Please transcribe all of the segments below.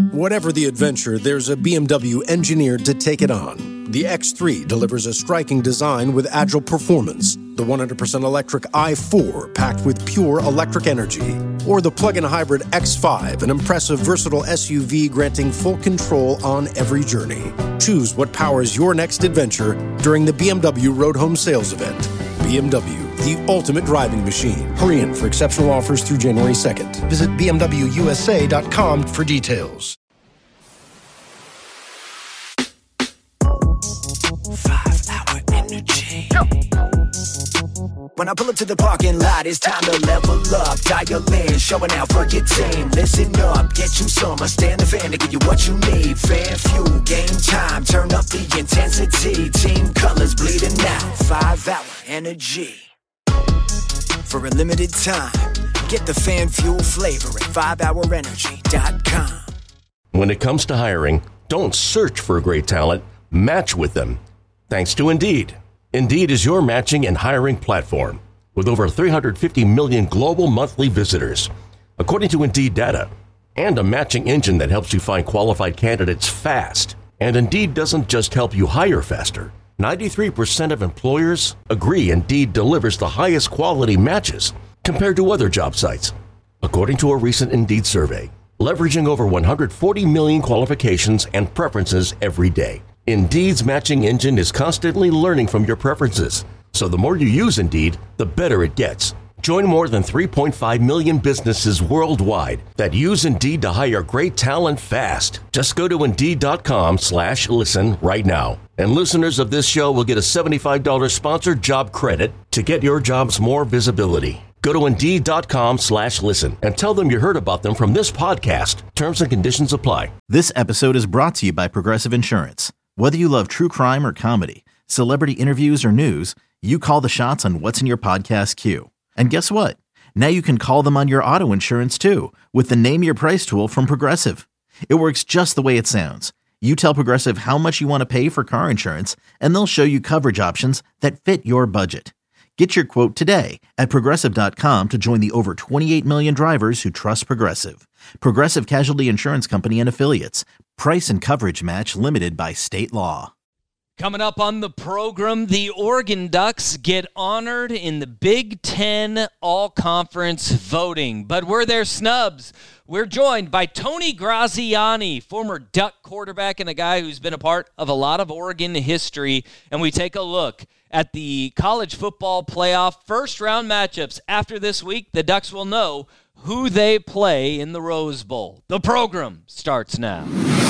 Whatever the adventure, there's a BMW engineered to take it on. The X3 delivers a striking design with agile performance. The 100% electric i4 packed with pure electric energy. Or the plug-in hybrid X5, an impressive, versatile SUV granting full control on every journey. Choose what powers your next adventure during the BMW Road Home Sales Event. BMW, the ultimate driving machine. Hurry in for exceptional offers through January 2nd. Visit bmwusa.com for details. 5-hour energy. When I pull up to the parking lot, it's time to level up. Dial in, showing out for your team. Listen up, get you some. I stand the fan to give you what you need. Fan fuel, game time. Turn up the intensity. Team colors bleeding out. 5-hour energy. For a limited time, get the fan fuel flavor at 5hourenergy.com. When it comes to hiring, don't search for great talent, match with them. Thanks to Indeed. Indeed is your matching and hiring platform with over 350 million global monthly visitors, according to Indeed data, and a matching engine that helps you find qualified candidates fast. And Indeed doesn't just help you hire faster. 93% of employers agree Indeed delivers the highest quality matches compared to other job sites, according to a recent Indeed survey, leveraging over 140 million qualifications and preferences every day. Indeed's matching engine is constantly learning from your preferences, so the more you use Indeed, the better it gets. Join more than 3.5 million businesses worldwide that use Indeed to hire great talent fast. Just go to Indeed.com/listen right now. And listeners of this show will get a $75 sponsored job credit to get your jobs more visibility. Go to Indeed.com/listen and tell them you heard about them from this podcast. Terms and conditions apply. This episode is brought to you by Progressive Insurance. Whether you love true crime or comedy, celebrity interviews or news, you call the shots on what's in your podcast queue. And guess what? Now you can call them on your auto insurance too with the Name Your Price tool from Progressive. It works just the way it sounds. You tell Progressive how much you want to pay for car insurance, and they'll show you coverage options that fit your budget. Get your quote today at Progressive.com to join the over 28 million drivers who trust Progressive. Progressive Casualty Insurance Company and Affiliates. Price and coverage match limited by state law. Coming up on the program, the Oregon Ducks get honored in the Big Ten All-Conference voting. But were there snubs? We're joined by Tony Graziani, former Duck quarterback and a guy who's been a part of a lot of Oregon history. And we take a look at the college football playoff first-round matchups. After this week, the Ducks will know who they play in the Rose Bowl. The program starts now.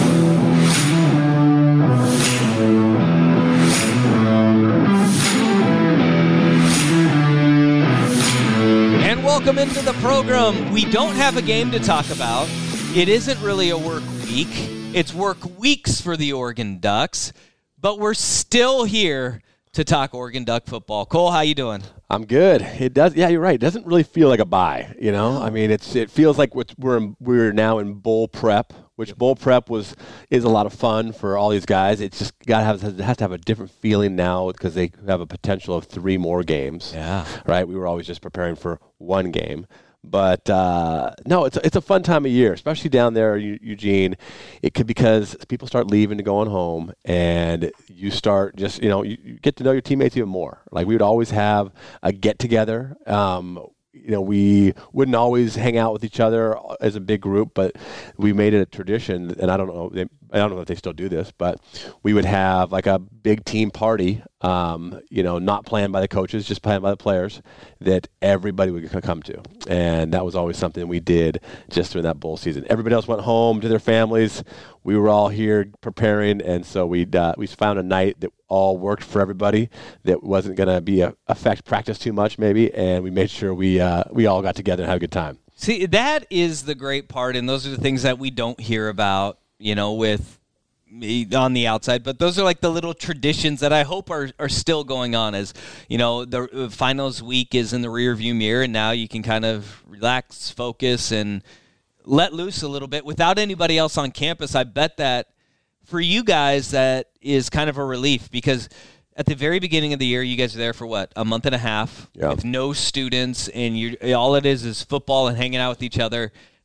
And welcome into the program. We don't have a game to talk about. It isn't really a work week. It's work weeks for the Oregon Ducks. But we're still here to talk Oregon Duck football. Cole, how you doing? I'm good. It does. Yeah, you're right. It doesn't really feel like a bye. You know, I mean, it feels like we're now in bowl prep, which bowl prep is a lot of fun for all these guys. It's just has to have a different feeling now because they have a potential of 3 more games. Yeah. Right. We were always just preparing for 1 game. But no, it's a fun time of year, especially down there, Eugene. It could because people start leaving and going home, and you start just you get to know your teammates even more. Like we would always have a get together. We wouldn't always hang out with each other as a big group, but we made it a tradition. And I don't know if they still do this, but we would have like a big team party. Not planned by the coaches, just planned by the players that everybody would come to. And that was always something we did just during that bowl season. Everybody else went home to their families. We were all here preparing. And so we found a night that all worked for everybody, that wasn't going to affect practice too much maybe. And we made sure we all got together and had a good time. See, that is the great part. And those are the things that we don't hear about, with on the outside, but those are like the little traditions that I hope are still going on. As the finals week is in the rearview mirror, and now you can kind of relax, focus, and let loose a little bit without anybody else on campus. I bet that for you guys that is kind of a relief, because at the very beginning of the year, you guys are there for a month and a half with no students, and all it is football and hanging out with each other.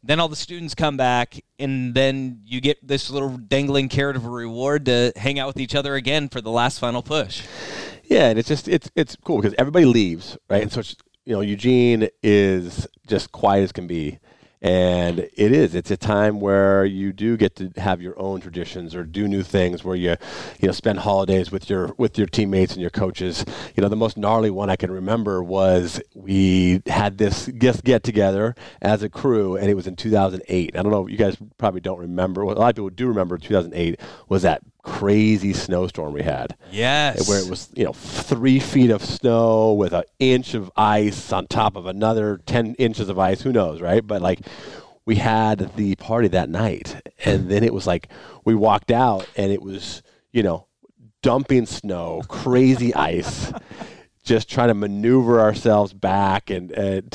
Then all the students come back, and then you get this little dangling carrot of a reward to hang out with each other again for the last final push. Yeah, and it's cool because everybody leaves, right? And so Eugene is just quiet as can be. And it's a time where you do get to have your own traditions or do new things where you spend holidays with your teammates and your coaches. The most gnarly one I can remember was we had this get together as a crew, and it was in 2008. I don't know, you guys probably don't remember. Well, a lot of people do remember 2008 was that crazy snowstorm we had. Yes. Where it was, 3 feet of snow with an inch of ice on top of another 10 inches of ice. Who knows, right? But we had the party that night, and then it was we walked out and it was, dumping snow, crazy ice, just trying to maneuver ourselves back and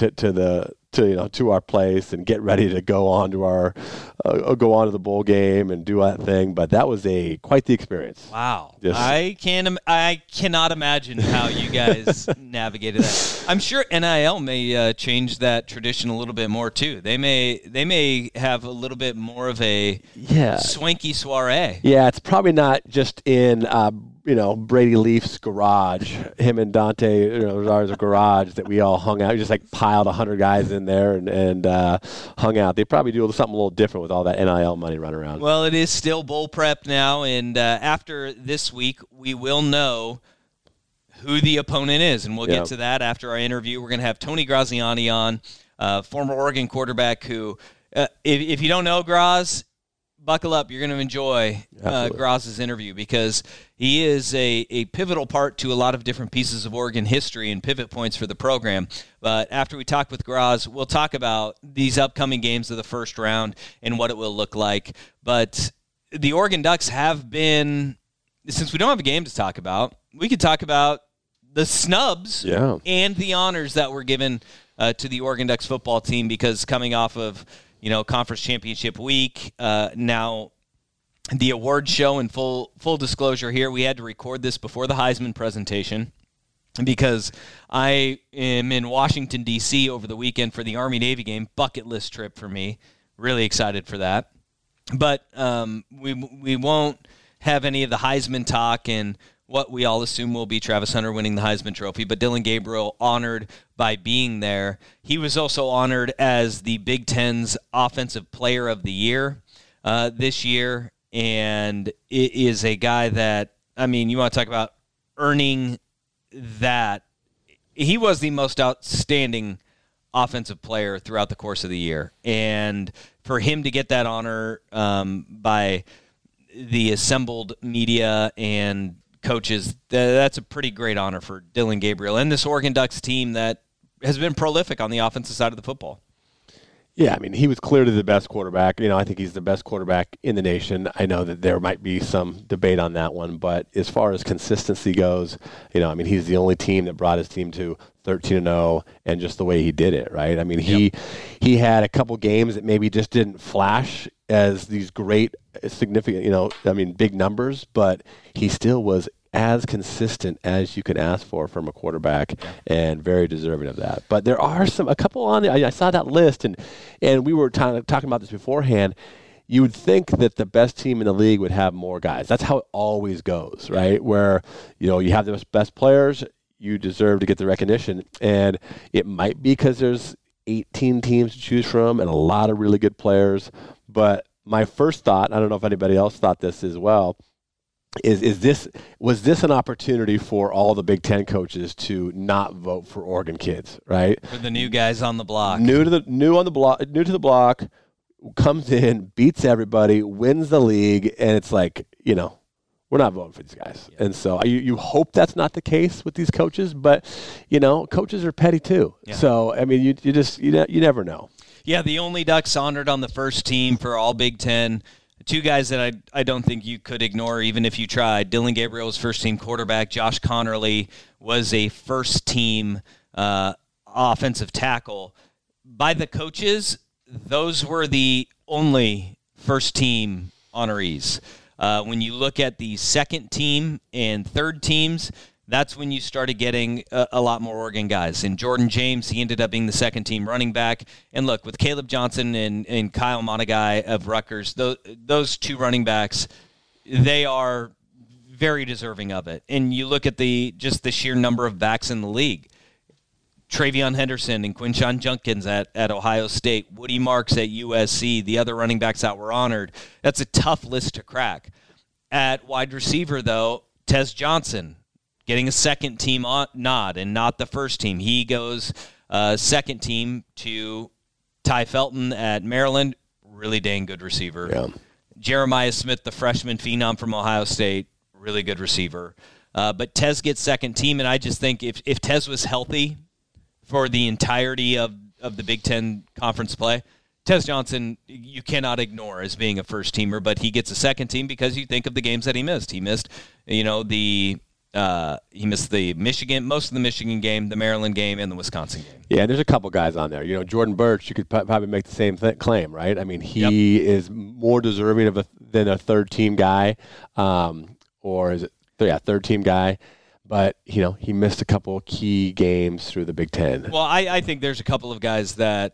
to our place and get ready to go on to the bowl game and do that thing. But that was quite the experience. Wow. I cannot imagine how you guys navigated that. I'm sure NIL may change that tradition a little bit more too. They may have a little bit more of a swanky soiree. Yeah, it's probably not just in Brady Leaf's garage, him and Dante Rosario's garage that we all hung out. We just piled 100 guys in there and hung out. They probably do something a little different with all that NIL money running around. Well, it is still bowl prep now, and after this week, we will know who the opponent is, and we'll get to that after our interview. We're going to have Tony Graziani on, former Oregon quarterback who, if you don't know Graz, buckle up. You're going to enjoy Graz's interview because he is a pivotal part to a lot of different pieces of Oregon history and pivot points for the program. But after we talk with Graz, we'll talk about these upcoming games of the first round and what it will look like. But the Oregon Ducks have been, since we don't have a game to talk about, we could talk about the snubs and the honors that were given to the Oregon Ducks football team because coming off of conference championship week. Now, the award show, and full disclosure here, we had to record this before the Heisman presentation because I am in Washington, D.C. over the weekend for the Army-Navy game. Bucket list trip for me. Really excited for that. But we won't have any of the Heisman talk and what we all assume will be Travis Hunter winning the Heisman Trophy, but Dillon Gabriel honored by being there. He was also honored as the Big Ten's Offensive Player of the Year this year, and it is a guy that, you want to talk about earning that. He was the most outstanding offensive player throughout the course of the year, and for him to get that honor by the assembled media and coaches, that's a pretty great honor for Dillon Gabriel and this Oregon Ducks team that has been prolific on the offensive side of the football. Yeah, he was clearly the best quarterback. I think he's the best quarterback in the nation. I know that there might be some debate on that one, but as far as consistency goes, he's the only team that brought his team to 13-0 and just the way he did it, right? He had a couple games that maybe just didn't flash as these great, significant, big numbers, but he still was as consistent as you could ask for from a quarterback and very deserving of that. But there are a couple on there. I saw that list, and we were talking about this beforehand. You would think that the best team in the league would have more guys. That's how it always goes, right? Where, you have the best players, you deserve to get the recognition. And it might be because there's 18 teams to choose from and a lot of really good players. But my first thought, I don't know if anybody else thought this as well, was this an opportunity for all the Big Ten coaches to not vote for Oregon kids, right? For the new guys on the block. New to the block, comes in, beats everybody, wins the league, and it's we're not voting for these guys. Yeah. And so you hope that's not the case with these coaches, but coaches are petty too. Yeah. So you never know. Yeah, the only Ducks honored on the first team for all Big Ten. Two guys that I don't think you could ignore even if you tried. Dillon Gabriel was first-team quarterback. Josh Connerly was a first-team offensive tackle. By the coaches, those were the only first-team honorees. When you look at the second team and third teams, that's when you started getting a lot more Oregon guys. And Jordan James, he ended up being the second-team running back. And look, with Caleb Johnson and Kyle Monagai of Rutgers, those two running backs, they are very deserving of it. And you look at just the sheer number of backs in the league. Travion Henderson and Quinshon Judkins at Ohio State, Woody Marks at USC, the other running backs that were honored. That's a tough list to crack. At wide receiver, though, Tez Johnson getting a second-team nod and not the first team. He goes second team to Ty Felton at Maryland, really dang good receiver. Yeah. Jeremiah Smith, the freshman phenom from Ohio State, really good receiver. But Tez gets second team, and I just think if Tez was healthy for the entirety of the Big Ten conference play, Tez Johnson you cannot ignore as being a first teamer, but he gets a second team because you think of the games that he missed. He missed, he missed the Michigan, most of the Michigan game, the Maryland game, and the Wisconsin game. Yeah, and there's a couple guys on there. Jordan Birch, you could probably make the same claim, right? I mean, he is more deserving than a third-team guy, or is it? Yeah, third-team guy. But, he missed a couple of key games through the Big Ten. Well, I think there's a couple of guys that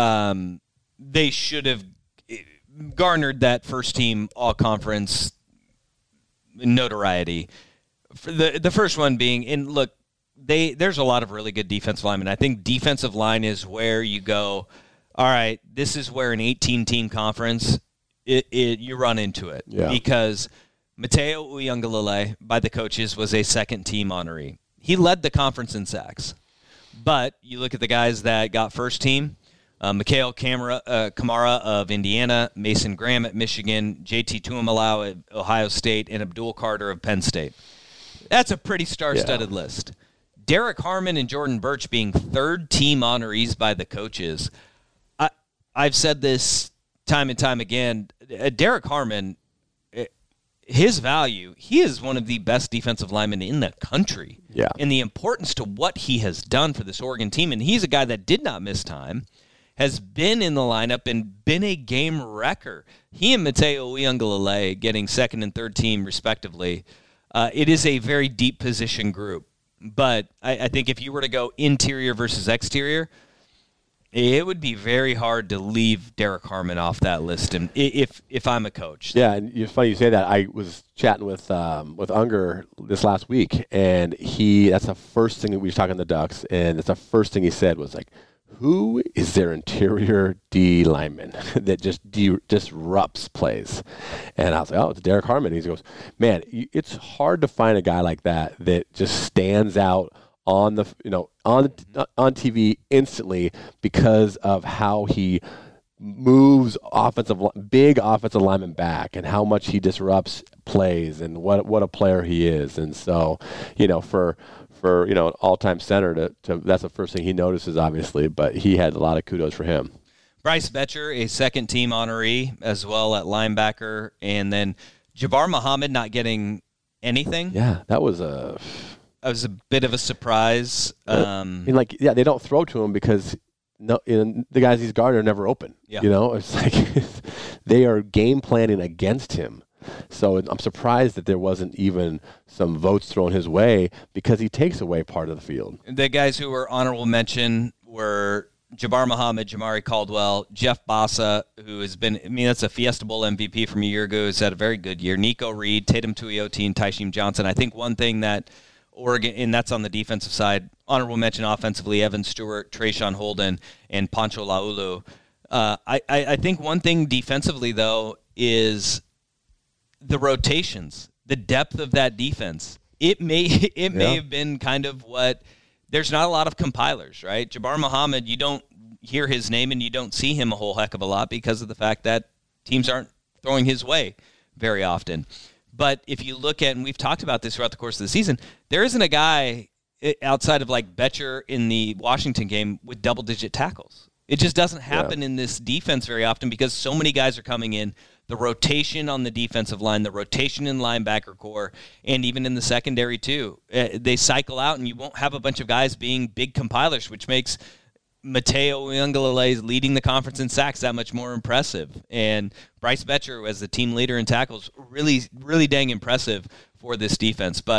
they should have garnered that first-team all-conference notoriety. The first one being, and look, there's a lot of really good defensive linemen. I think defensive line is where you go, all right, this is where an 18-team conference, you run into it. Yeah. Because Mateo Uiagalelei, by the coaches, was a second-team honoree. He led the conference in sacks. But you look at the guys that got first team, Mikhail Kamara of Indiana, Mason Graham at Michigan, JT Tuimalau at Ohio State, and Abdul Carter of Penn State. That's a pretty star-studded list. Derek Harmon and Jordan Birch being third-team honorees by the coaches. I've said this time and time again. Derek Harmon, his value, he is one of the best defensive linemen in the country. Yeah. And the importance to what he has done for this Oregon team, and he's a guy that did not miss time, has been in the lineup and been a game wrecker. He and Mateo Uiagalelei getting second and third team respectively. It is a very deep position group. But I think if you were to go interior versus exterior, it would be very hard to leave Derek Harmon off that list. And if I'm a coach, yeah, and it's funny you say that. I was chatting with Unger this last week, and that's the first thing that we were talking to the Ducks, and that's the first thing he said was like, who is their interior D lineman that just disrupts plays? And I was like, oh, it's Derek Harmon. And he goes, man, it's hard to find a guy like that just stands out on the on TV instantly because of how he moves big offensive linemen back and how much he disrupts plays and what a player he is. And so, for an all-time center to that's the first thing he notices, obviously, but he had a lot of kudos for him. Bryce Betcher, a second-team honoree as well at linebacker, and then Jabbar Muhammad not getting anything. Yeah, that was a bit of a surprise. They don't throw to him because the guys he's guarded are never open. Yeah. It's like they are game planning against him. So I'm surprised that there wasn't even some votes thrown his way because he takes away part of the field. The guys who were honorable mention were Jabbar Muhammad, Jamari Caldwell, Jeff Bassa, who has been, that's a Fiesta Bowl MVP from a year ago, who's had a very good year. Nico Reed, Tatum Tuioti, and Taisheem Johnson. I think one thing that Oregon, and that's on the defensive side, honorable mention offensively, Evan Stewart, Trayshawn Holden, and Pancho Laulu. I think one thing defensively, though, is the rotations, the depth of that defense. It may have been kind of what there's not a lot of compilers, right? Jabbar Muhammad, you don't hear his name and you don't see him a whole heck of a lot because of the fact that teams aren't throwing his way very often. But if you look at, and we've talked about this throughout the course of the season, there isn't a guy outside of like Betcher in the Washington game with double-digit tackles. It just doesn't happen in this defense very often because so many guys are coming in. The rotation on the defensive line, the rotation in linebacker core, and even in the secondary too. They cycle out, and you won't have a bunch of guys being big compilers, which makes Mateo Uiagalelei leading the conference in sacks that much more impressive. And Bryce Betcher, as the team leader in tackles, really, really dang impressive for this defense. But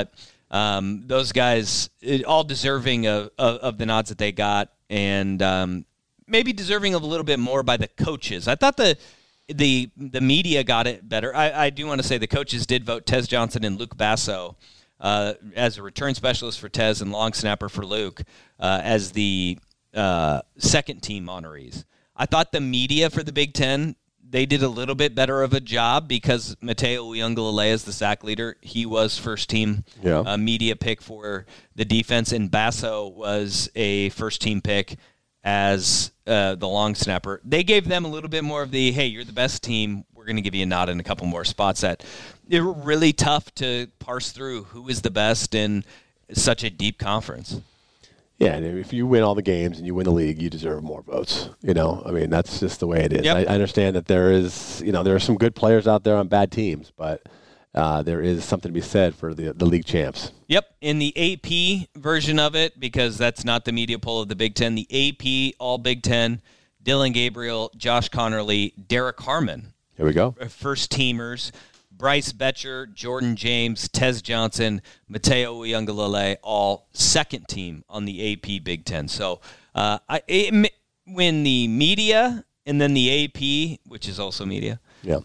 Those guys, all deserving of the nods that they got, and maybe deserving of a little bit more by the coaches. I thought the media got it better. I do want to say the coaches did vote Tez Johnson and Luke Basso as a return specialist for Tez and long snapper for Luke as the second team honorees. I thought the media for the Big Ten, they did a little bit better of a job because Mateo Uiagalelei is the sack leader. He was first team media pick for the defense, and Basso was a first team pick as the long snapper. They gave them a little bit more of the, hey, you're the best team, we're going to give you a nod in a couple more spots. That they were really tough to parse through who is the best in such a deep conference. Yeah, and if you win all the games and you win the league, you deserve more votes. I mean, that's just the way it is. Yep. I understand that there are some good players out there on bad teams, but there is something to be said for the league champs. Yep, in the AP version of it, because that's not the media poll of the Big Ten, the AP All Big Ten, Dylan Gabriel, Josh Connerly, Derek Harmon. Here we go. First teamers. Bryce Betcher, Jordan James, Tez Johnson, Mateo Uiagalelei, all second team on the AP Big Ten. So when the media and then the AP, which is also media,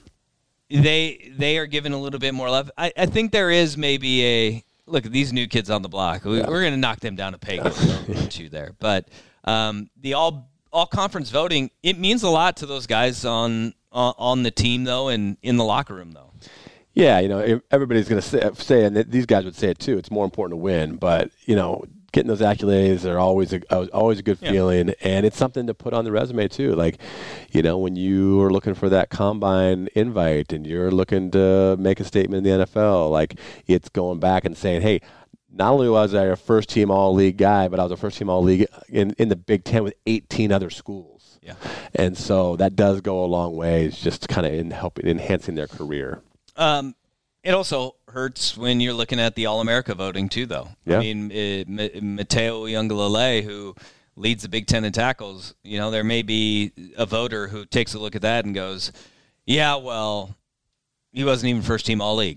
they are given a little bit more love. I think there is maybe a look at these new kids on the block. We're going to knock them down a peg or two there. But the all conference voting, it means a lot to those guys on the team though, and in the locker room though. Yeah, everybody's going to say, and these guys would say it too, it's more important to win. But, getting those accolades are always a good feeling, and it's something to put on the resume too. Like, when you are looking for that combine invite and you're looking to make a statement in the NFL, like it's going back and saying, hey, not only was I a first-team all-league guy, but I was a first-team all-league in the Big Ten with 18 other schools. Yeah, and so that does go a long way. It's just kind of enhancing their career. It also hurts when you're looking at the All-America voting too, though. Yeah. I mean, Mateo Uiagalelei, who leads the Big Ten in tackles, there may be a voter who takes a look at that and goes, yeah, well, he wasn't even first-team All-League,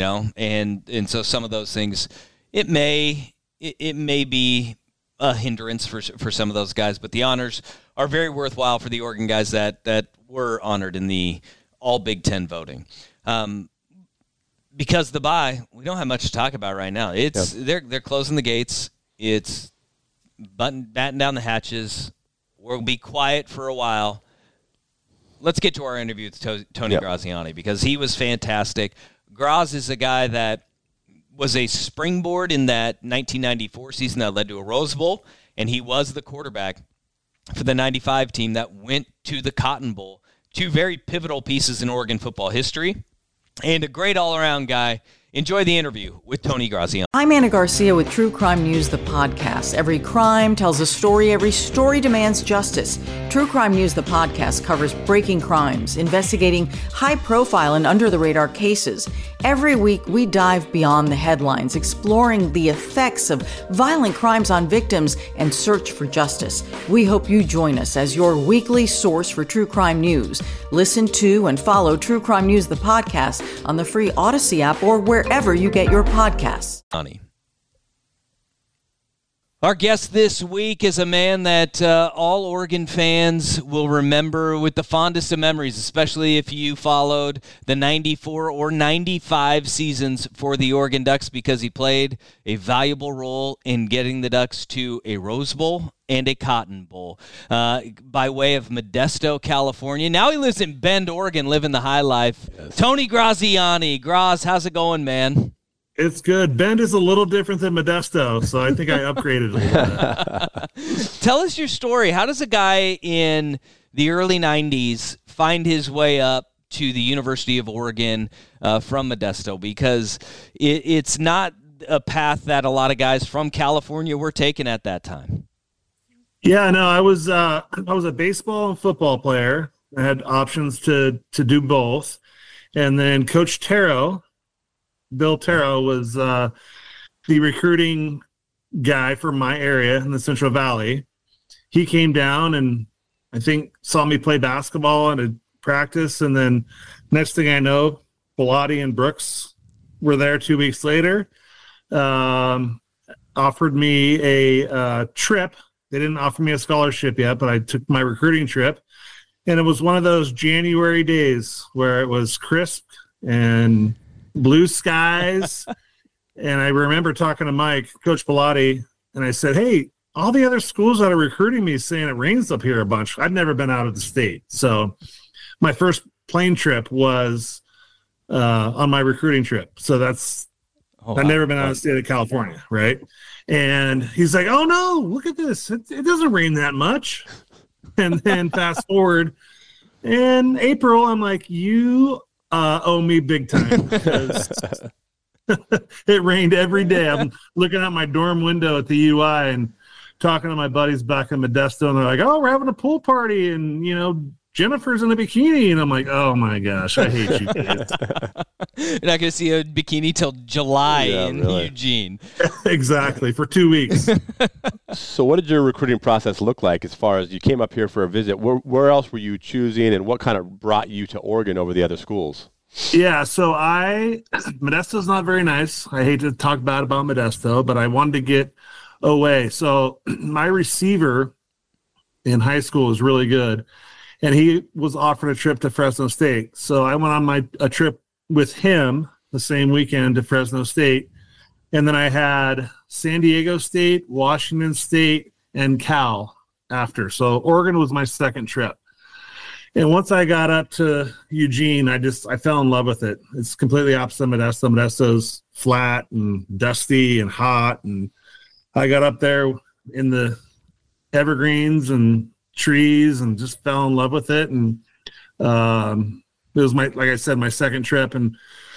and so some of those things, it may be a hindrance for some of those guys, but the honors are very worthwhile for the Oregon guys that were honored in the All Big Ten voting. Because the bye, we don't have much to talk about right now. They're closing the gates. It's batting down the hatches. We'll be quiet for a while. Let's get to our interview with Tony Graziani, because he was fantastic. Graz is a guy that was a springboard in that 1994 season that led to a Rose Bowl, and he was the quarterback for the 95 team that went to the Cotton Bowl. Two very pivotal pieces in Oregon football history, and a great all-around guy. Enjoy the interview with Tony Graziani. I'm Anna Garcia with True Crime News, the podcast. Every crime tells a story. Every story demands justice. True Crime News, the podcast, covers breaking crimes, investigating high-profile and under-the-radar cases. Every week, we dive beyond the headlines, exploring the effects of violent crimes on victims and search for justice. We hope you join us as your weekly source for true crime news. Listen to and follow True Crime News, the podcast, on the free Odyssey app or wherever you get your podcasts. Our guest this week is a man that all Oregon fans will remember with the fondest of memories, especially if you followed the 94 or 95 seasons for the Oregon Ducks, because he played a valuable role in getting the Ducks to a Rose Bowl and a Cotton Bowl by way of Modesto, California. Now he lives in Bend, Oregon, living the high life. Yes. Tony Graziani. Graz, how's it going, man? It's good. Bend is a little different than Modesto, so I think I upgraded a little bit. Tell us your story. How does a guy in the early 90s find his way up to the University of Oregon from Modesto? Because it's not a path that a lot of guys from California were taking at that time. Yeah, no, I was a baseball and football player. I had options to do both. And then Coach Bill Taro was the recruiting guy for my area in the Central Valley. He came down and I think saw me play basketball at a practice, and then next thing I know, Bellotti and Brooks were there 2 weeks later. offered me a trip. They didn't offer me a scholarship yet, but I took my recruiting trip. And it was one of those January days where it was crisp and blue skies. And I remember talking to Mike, Coach Bellotti, and I said, hey, all the other schools that are recruiting me saying it rains up here a bunch. I've never been out of the state. So my first plane trip was on my recruiting trip. So I've never been out of the state of California, right? And he's like, oh, no, look at this. It doesn't rain that much. And then fast forward, in April, I'm like, you owe me big time because it rained every day. I'm looking out my dorm window at the UI and talking to my buddies back in Modesto, and they're like, oh, we're having a pool party, and, Jennifer's in a bikini. And I'm like, oh, my gosh, I hate you kids. You're not going to see a bikini till July in Eugene. Exactly, for 2 weeks. So what did your recruiting process look like as far as you came up here for a visit? Where else were you choosing, and what kind of brought you to Oregon over the other schools? Yeah, so Modesto's not very nice. I hate to talk bad about Modesto, but I wanted to get away. So my receiver in high school was really good, and he was offered a trip to Fresno State. So I went on a trip with him the same weekend to Fresno State, and then I had San Diego State, Washington State, and Cal after. So Oregon was my second trip. And once I got up to Eugene, I fell in love with it. It's completely opposite Modesto. Modesto's flat and dusty and hot, and I got up there in the evergreens and trees and just fell in love with it. And it was like I said, my second trip. And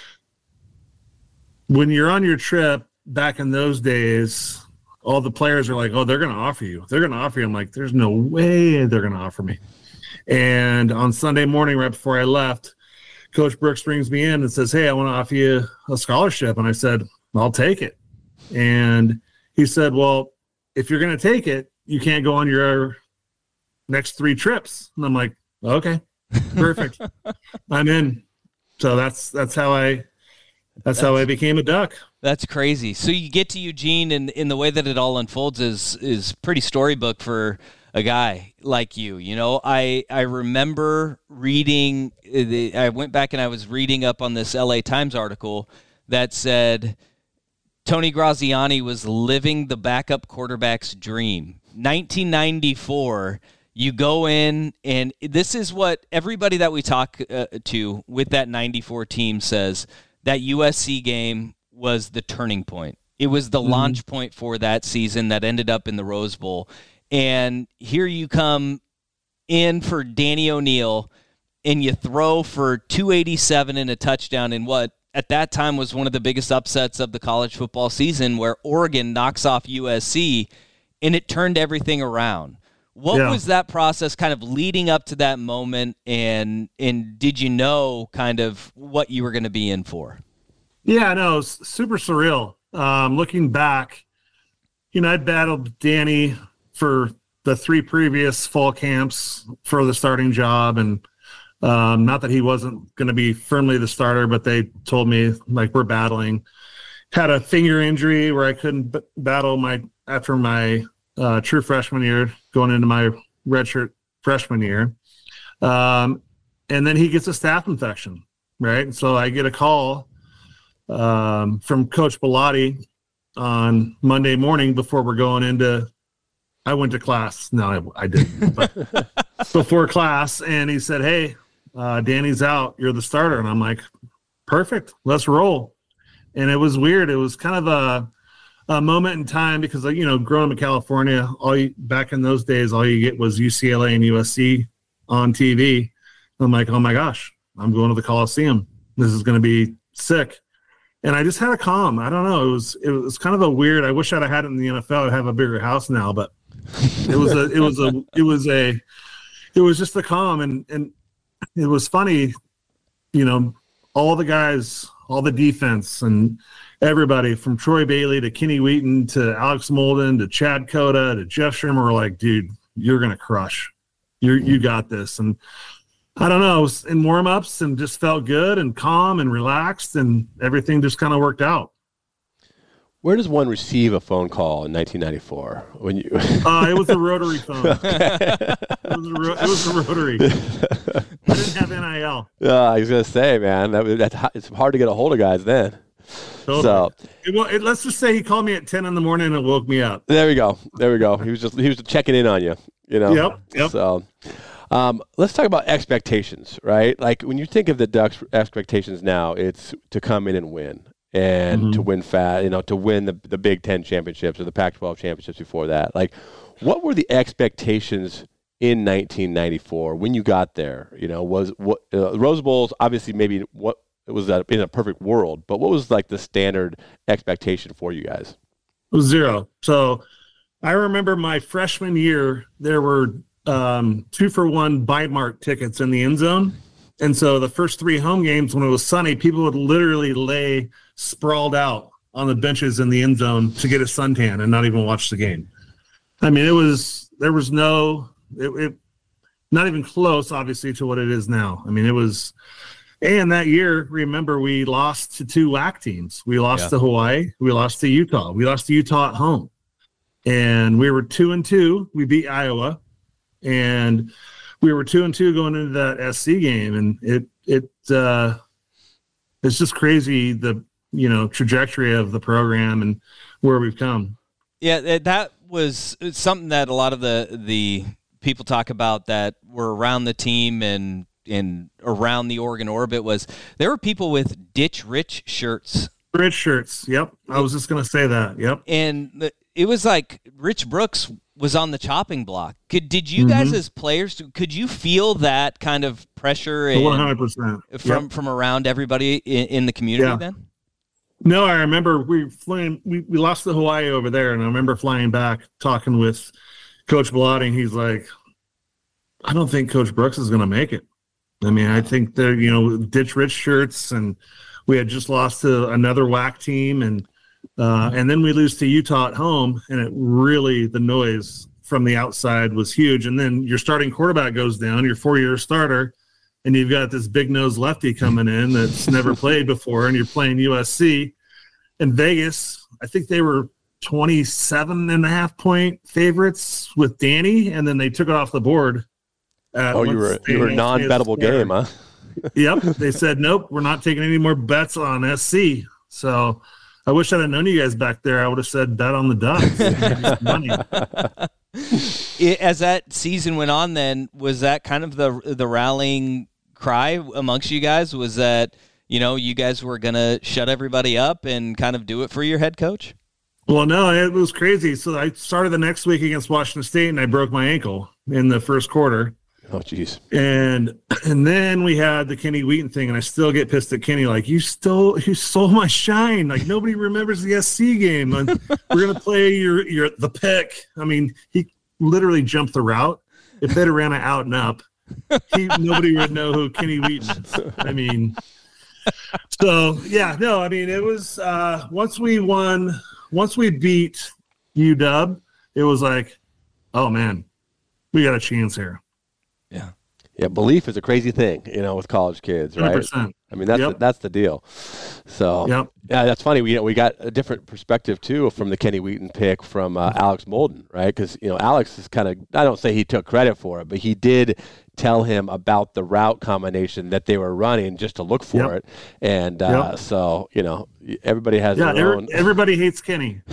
when you're on your trip back in those days, all the players are like, oh, they're going to offer you. They're going to offer you. I'm like, there's no way they're going to offer me. And on Sunday morning, right before I left, Coach Brooks brings me in and says, hey, I want to offer you a scholarship. And I said, I'll take it. And he said, well, if you're going to take it, you can't go on your next 3 trips. And I'm like, okay, perfect. I'm in. So that's how I became a Duck. That's crazy. So you get to Eugene, and in the way that it all unfolds is pretty storybook for a guy like you. I remember reading, I went back and I was reading up on this LA Times article that said Tony Graziani was living the backup quarterback's dream. 1994, you go in, and this is what everybody that we talk to with that 94 team says, that USC game was the turning point. It was the launch point for that season that ended up in the Rose Bowl. And here you come in for Danny O'Neil, and you throw for 287 and a touchdown in what at that time was one of the biggest upsets of the college football season, where Oregon knocks off USC, and it turned everything around. What was that process kind of leading up to that moment, and did you know kind of what you were going to be in for? Yeah, no, it's super surreal. Looking back, I'd battled Danny for the 3 previous fall camps for the starting job, and not that he wasn't going to be firmly the starter, but they told me, like, we're battling. Had a finger injury where I couldn't battle after my true freshman year, going into my redshirt freshman year. And then he gets a staph infection, right? And so I get a call from Coach Bellotti on Monday morning before we're going into – I went to class. No, I didn't. But before class, and he said, hey, Danny's out. You're the starter. And I'm like, perfect. Let's roll. And it was weird. It was kind of a moment in time because, growing up in California, back in those days, all you get was UCLA and USC on TV. I'm like, oh my gosh, I'm going to the Coliseum. This is going to be sick. And I just had a calm. I don't know. It was kind of a weird. I wish I'd have had it in the NFL. I'd have a bigger house now, but it was just a calm, and it was funny. All the guys, all the defense, and everybody from Troy Bailey to Kenny Wheaton to Alex Molden to Chad Cota to Jeff Sherman were like, dude, you're going to crush. You got this. And I don't know, it was in warm-ups and just felt good and calm and relaxed, and everything just kind of worked out. Where does one receive a phone call in 1994? When you? It was a rotary phone. It was a rotary. I didn't have NIL. I was gonna say, man, it's hard to get a hold of guys then. Totally. So let's just say he called me at 10 in the morning and woke me up. There we go. He was checking in on you. You know. Yep. So. Let's talk about expectations, right? Like when you think of the Ducks' expectations now, it's to come in and win and to win to win the Big Ten championships or the Pac-12 championships before that. Like, what were the expectations in 1994 when you got there? You know, was what Rose Bowl's obviously maybe what it was in a perfect world, but what was like the standard expectation for you guys? It was 0. So I remember my freshman year, there were 2-for-1 buy mark tickets in the end zone. And so the first 3 home games, when it was sunny, people would literally lay sprawled out on the benches in the end zone to get a suntan and not even watch the game. I mean, there was not even close, obviously, to what it is now. I mean, and that year, remember, we lost to 2 WAC teams. We lost to Hawaii. We lost to Utah. We lost to Utah at home. And we were 2-2. We beat Iowa. And we were 2-2 going into that SC game, and it's just crazy the trajectory of the program and where we've come. Yeah, that was something that a lot of the people talk about that were around the team and around the Oregon orbit was there were people with Ditch Rich shirts. Rich shirts. Yep, I was just gonna say that. Yep, and it was like Rich Brooks was on the chopping block. Did you guys as players, could you feel that kind of pressure 100% from around everybody in the community then? No, I remember we lost to Hawaii over there, and I remember flying back talking with Coach Bellotti, and he's like, I don't think Coach Brooks is going to make it. I mean, I think they're, Ditch Rich shirts, and we had just lost to another WAC team, and then we lose to Utah at home, and it really, the noise from the outside was huge. And then your starting quarterback goes down, your 4-year starter, and you've got this big-nosed lefty coming in that's never played before, and you're playing USC. And Vegas, I think they were 27.5-point favorites with Danny, and then they took it off the board. You were a non-bettable game, huh? Yep. They said, nope, we're not taking any more bets on SC. So I wish I'd have known you guys back there. I would have said bet on the Ducks. Money. As that season went on, then was that kind of the rallying cry amongst you guys? Was that you guys were gonna shut everybody up and kind of do it for your head coach? Well, no, it was crazy. So I started the next week against Washington State, and I broke my ankle in the first quarter. Oh, geez. And then we had the Kenny Wheaton thing, and I still get pissed at Kenny, like, you stole my shine. Like, nobody remembers the SC game. And we're going to play the pick. I mean, he literally jumped the route. If they'd have ran it out and up, nobody would know who Kenny Wheaton is. I mean, so, yeah, no, I mean, it was once we beat UW, it was like, oh, man, we got a chance here. Yeah, belief is a crazy thing, with college kids, right? 100%. I mean, that's the deal. So, yeah, that's funny. We got a different perspective, too, from the Kenny Wheaton pick from Alex Molden, right? Because, Alex is kind of – I don't say he took credit for it, but he did tell him about the route combination that they were running just to look for it. And so, everybody has their own – everybody hates Kenny.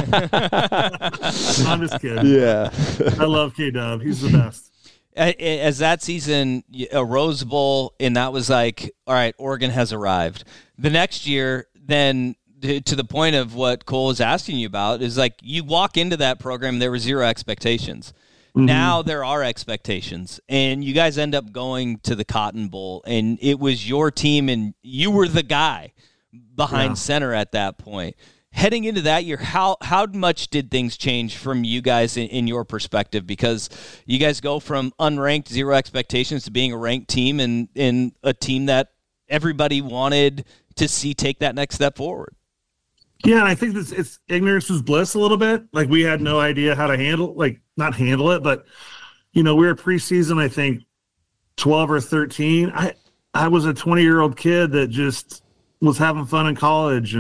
I'm just kidding. Yeah. I love K-Dub. He's the best. As that season, a Rose Bowl, and that was like, all right, Oregon has arrived. The next year, then to the point of what Cole was asking you about, is like you walk into that program, there were 0 expectations. Mm-hmm. Now there are expectations, and you guys end up going to the Cotton Bowl, and it was your team, and you were the guy behind center at that point. Heading into that year, how much did things change from you guys in your perspective? Because you guys go from unranked, 0 expectations to being a ranked team and in a team that everybody wanted to see take that next step forward. Yeah, and I think it's ignorance is bliss a little bit. Like we had no idea how to not handle it, but we were preseason, I think 12 or 13. I was a 20-year-old kid that just was having fun in college, and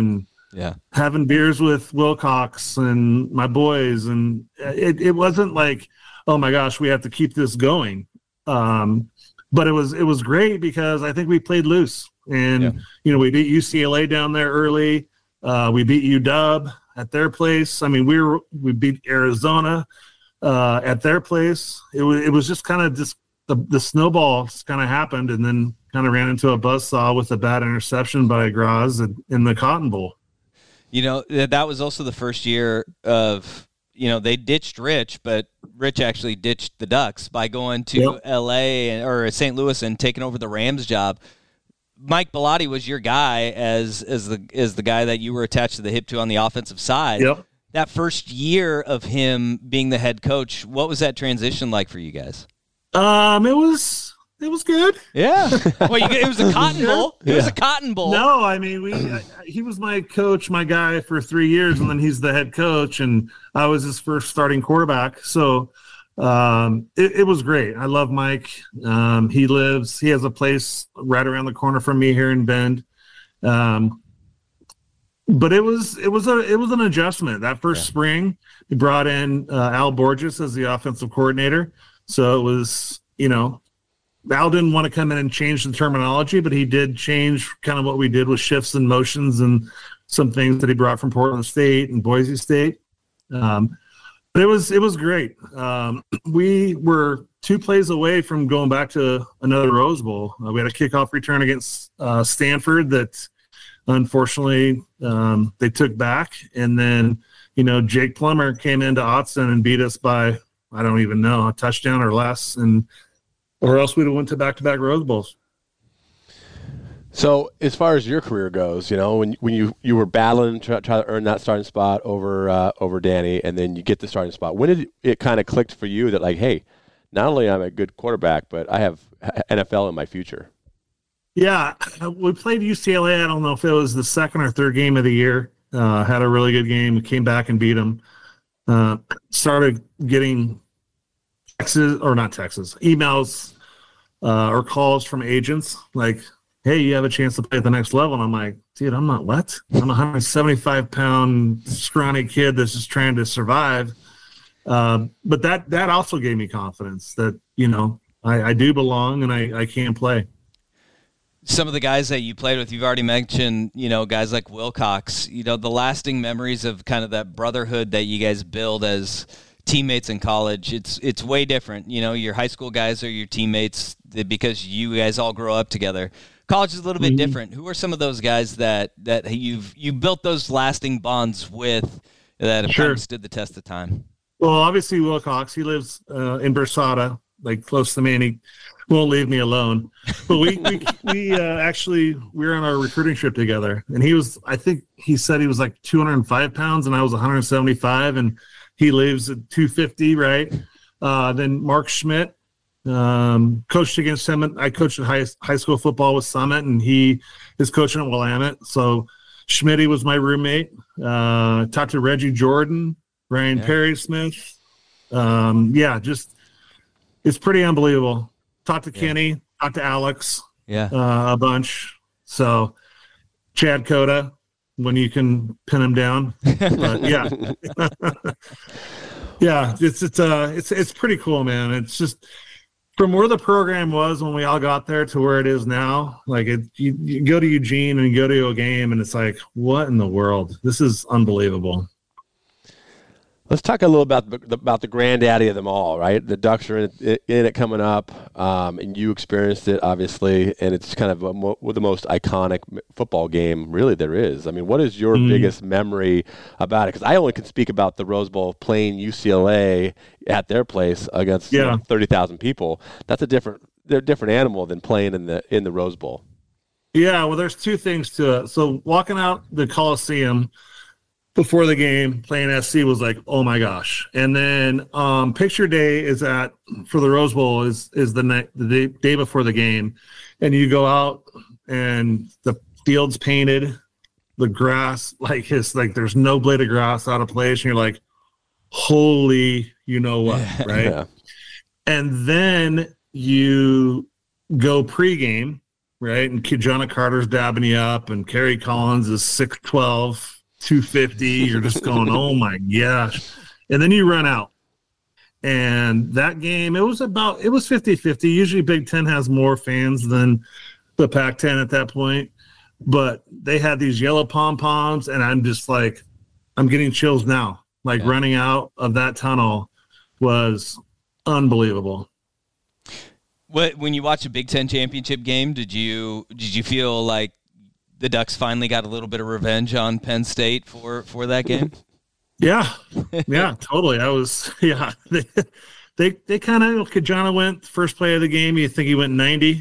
having beers with Wilcox and my boys. And it wasn't like, oh my gosh, we have to keep this going. But it was great because I think we played loose, and we beat UCLA down there early. We beat UW at their place. I mean, we beat Arizona at their place. It was just kind of just the snowball just kind of happened, and then kind of ran into a buzzsaw with a bad interception by Graz in the Cotton Bowl. That was also the first year of, they ditched Rich, but Rich actually ditched the Ducks by going to L.A. or St. Louis and taking over the Rams job. Mike Bellotti was your guy as the guy that you were attached to the hip to on the offensive side. Yep. That first year of him being the head coach, what was that transition like for you guys? It was good. Yeah. Well, it was a Cotton Bowl. It was a Cotton Bowl. No, I mean, he was my coach, my guy for 3 years, and then he's the head coach, and I was his first starting quarterback. So it was great. I love Mike. He has a place right around the corner from me here in Bend. But it was an adjustment. That first spring, he brought in Al Borges as the offensive coordinator. So it was, Al didn't want to come in and change the terminology, but he did change kind of what we did with shifts and motions and some things that he brought from Portland State and Boise State. But it was great. We were 2 plays away from going back to another Rose Bowl. We had a kickoff return against Stanford that unfortunately they took back. And then, Jake Plummer came into Autzen and beat us by, I don't even know, a touchdown or less. Or else we'd have went to back-to-back Rose Bowls. So as far as your career goes, when you were battling to try to earn that starting spot over Danny, and then you get the starting spot, when did it kind of clicked for you that, like, hey, not only am I a good quarterback, but I have NFL in my future? Yeah, we played UCLA. I don't know if it was the second or third game of the year. Had a really good game. Came back and beat them. Started getting emails or calls from agents like, hey, you have a chance to play at the next level. And I'm like, dude, I'm not what? I'm a 175-pound scrawny kid that's just trying to survive. But that also gave me confidence that, I do belong and I can play. Some of the guys that you played with, you've already mentioned, guys like Wilcox, the lasting memories of kind of that brotherhood that you guys build as teammates in college. It's way different. Your high school guys are your teammates because you guys all grow up together. College is a little bit different. Who are some of those guys that you've built those lasting bonds with that have kind of stood the test of time? Well, obviously Wilcox, he lives in Versada, like close to me, and he won't leave me alone. But we actually were on our recruiting trip together, and I think he said he was like 205 pounds and I was 175, and he lives at 250, right? Then Mark Schmidt, coached against him. I coached at high school football with Summit, and he is coaching at Willamette. So Schmitty was my roommate. Talked to Reggie Jordan, Ryan Perry Smith. Just it's pretty unbelievable. Talked to Kenny, talked to Alex, a bunch. So Chad Cota, when you can pin him down. But it's pretty cool, man. It's just from where the program was when we all got there to where it is now. Like you go to Eugene and you go to a game and it's like, what in the world? This is unbelievable. Let's talk a little about the granddaddy of them all, right? The Ducks are in it coming up, and you experienced it, obviously, and it's kind of the most iconic football game really there is. I mean, what is your biggest memory about it? Because I only can speak about the Rose Bowl playing UCLA at their place against 30,000 people. They're a different animal than playing in the Rose Bowl. Yeah, well, there's two things to it. So walking out the Coliseum before the game, playing SC was like, oh my gosh. And then picture day for the Rose Bowl is the day before the game. And you go out and the field's painted, the grass, there's no blade of grass out of place. And you're like, holy, you know what, right? Yeah. And then you go pregame right? And Kijana Carter's dabbing you up, and Kerry Collins is 6'12", 250. You're just going, oh my gosh. And then you run out. And that game, it was 50-50. Usually Big Ten has more fans than the Pac-10 at that point. But they had these yellow pom-poms, and I'm just like, I'm getting chills now. Like, running out of that tunnel was unbelievable. When you watch a Big Ten championship game, did you feel like the Ducks finally got a little bit of revenge on Penn State for that game? Yeah, totally. They kind of, Kijana went first play of the game. You think he went 90.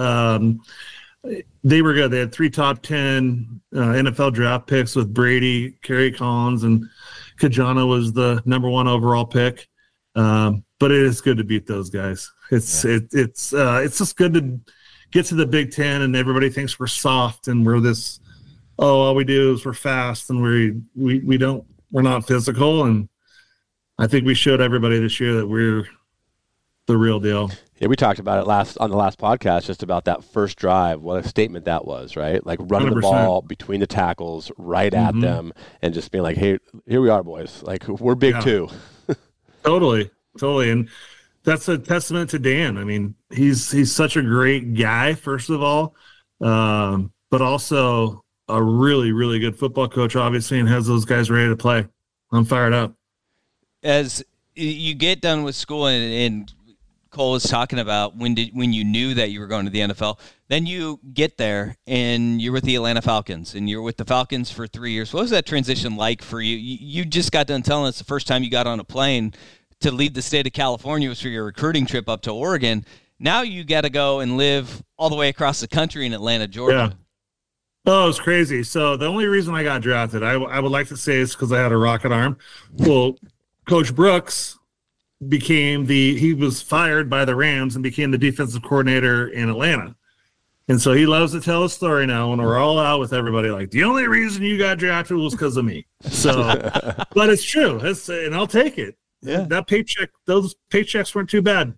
They were good. They had 3 top 10 NFL draft picks with Brady, Kerry Collins, and Kijana was the number 1 overall pick. But it is good to beat those guys. It's just good to get to the Big Ten, and everybody thinks we're soft and we're this. All we do is we're fast, and we're not physical. And I think we showed everybody this year that we're the real deal. Yeah, we talked about it on the last podcast, just about that first drive. What a statement that was, right? Like running 100%. The ball between the tackles, right at them, and just being like, "Hey, here we are, boys. Like, we're big too." Totally, and that's a testament to Dan. I mean, he's such a great guy, first of all, but also a really, really good football coach, obviously, and has those guys ready to play. I'm fired up. As you get done with school, and Cole was talking about when you knew that you were going to the NFL, then you get there and you're with the Atlanta Falcons, and you're with the Falcons for 3 years. What was that transition like for you? You just got done telling us the first time you got on a plane to leave the state of California was for your recruiting trip up to Oregon. Now you got to go and live all the way across the country in Atlanta, Georgia. Yeah. Oh, it's crazy. So the only reason I got drafted, I would like to say, is because I had a rocket arm. Well, Coach Brooks he was fired by the Rams and became the defensive coordinator in Atlanta. And so he loves to tell a story now when we're all out with everybody, like, the only reason you got drafted was because of me. So, but it's true. And I'll take it. Yeah. Those paychecks weren't too bad.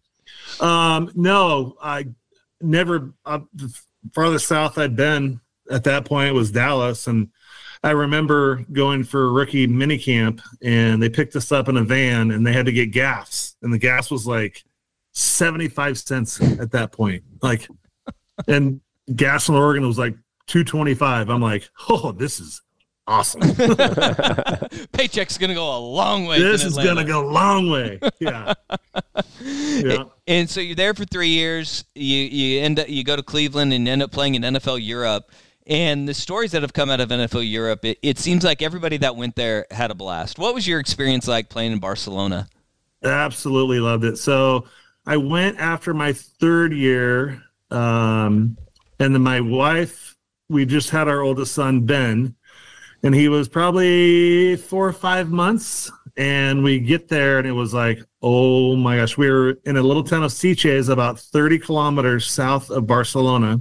No, I never, the farthest south I'd been at that point was Dallas. And I remember going for a rookie minicamp, and they picked us up in a van, and they had to get gas, and the gas was like 75 cents at that point. Like, and gas in Oregon was like $2.25. I'm like, oh, this is awesome. Paycheck's gonna go a long way. This is gonna go a long way. Yeah. Yeah. And so you're there for 3 years. You go to Cleveland and end up playing in NFL Europe. And the stories that have come out of NFL Europe, it seems like everybody that went there had a blast. What was your experience like playing in Barcelona? Absolutely loved it. So I went after my 3rd year, and then my wife, we just had our oldest son, Ben, and he was probably 4 or 5 months. And we get there, and it was like, oh my gosh, we were in a little town of Sitges, about 30 kilometers south of Barcelona,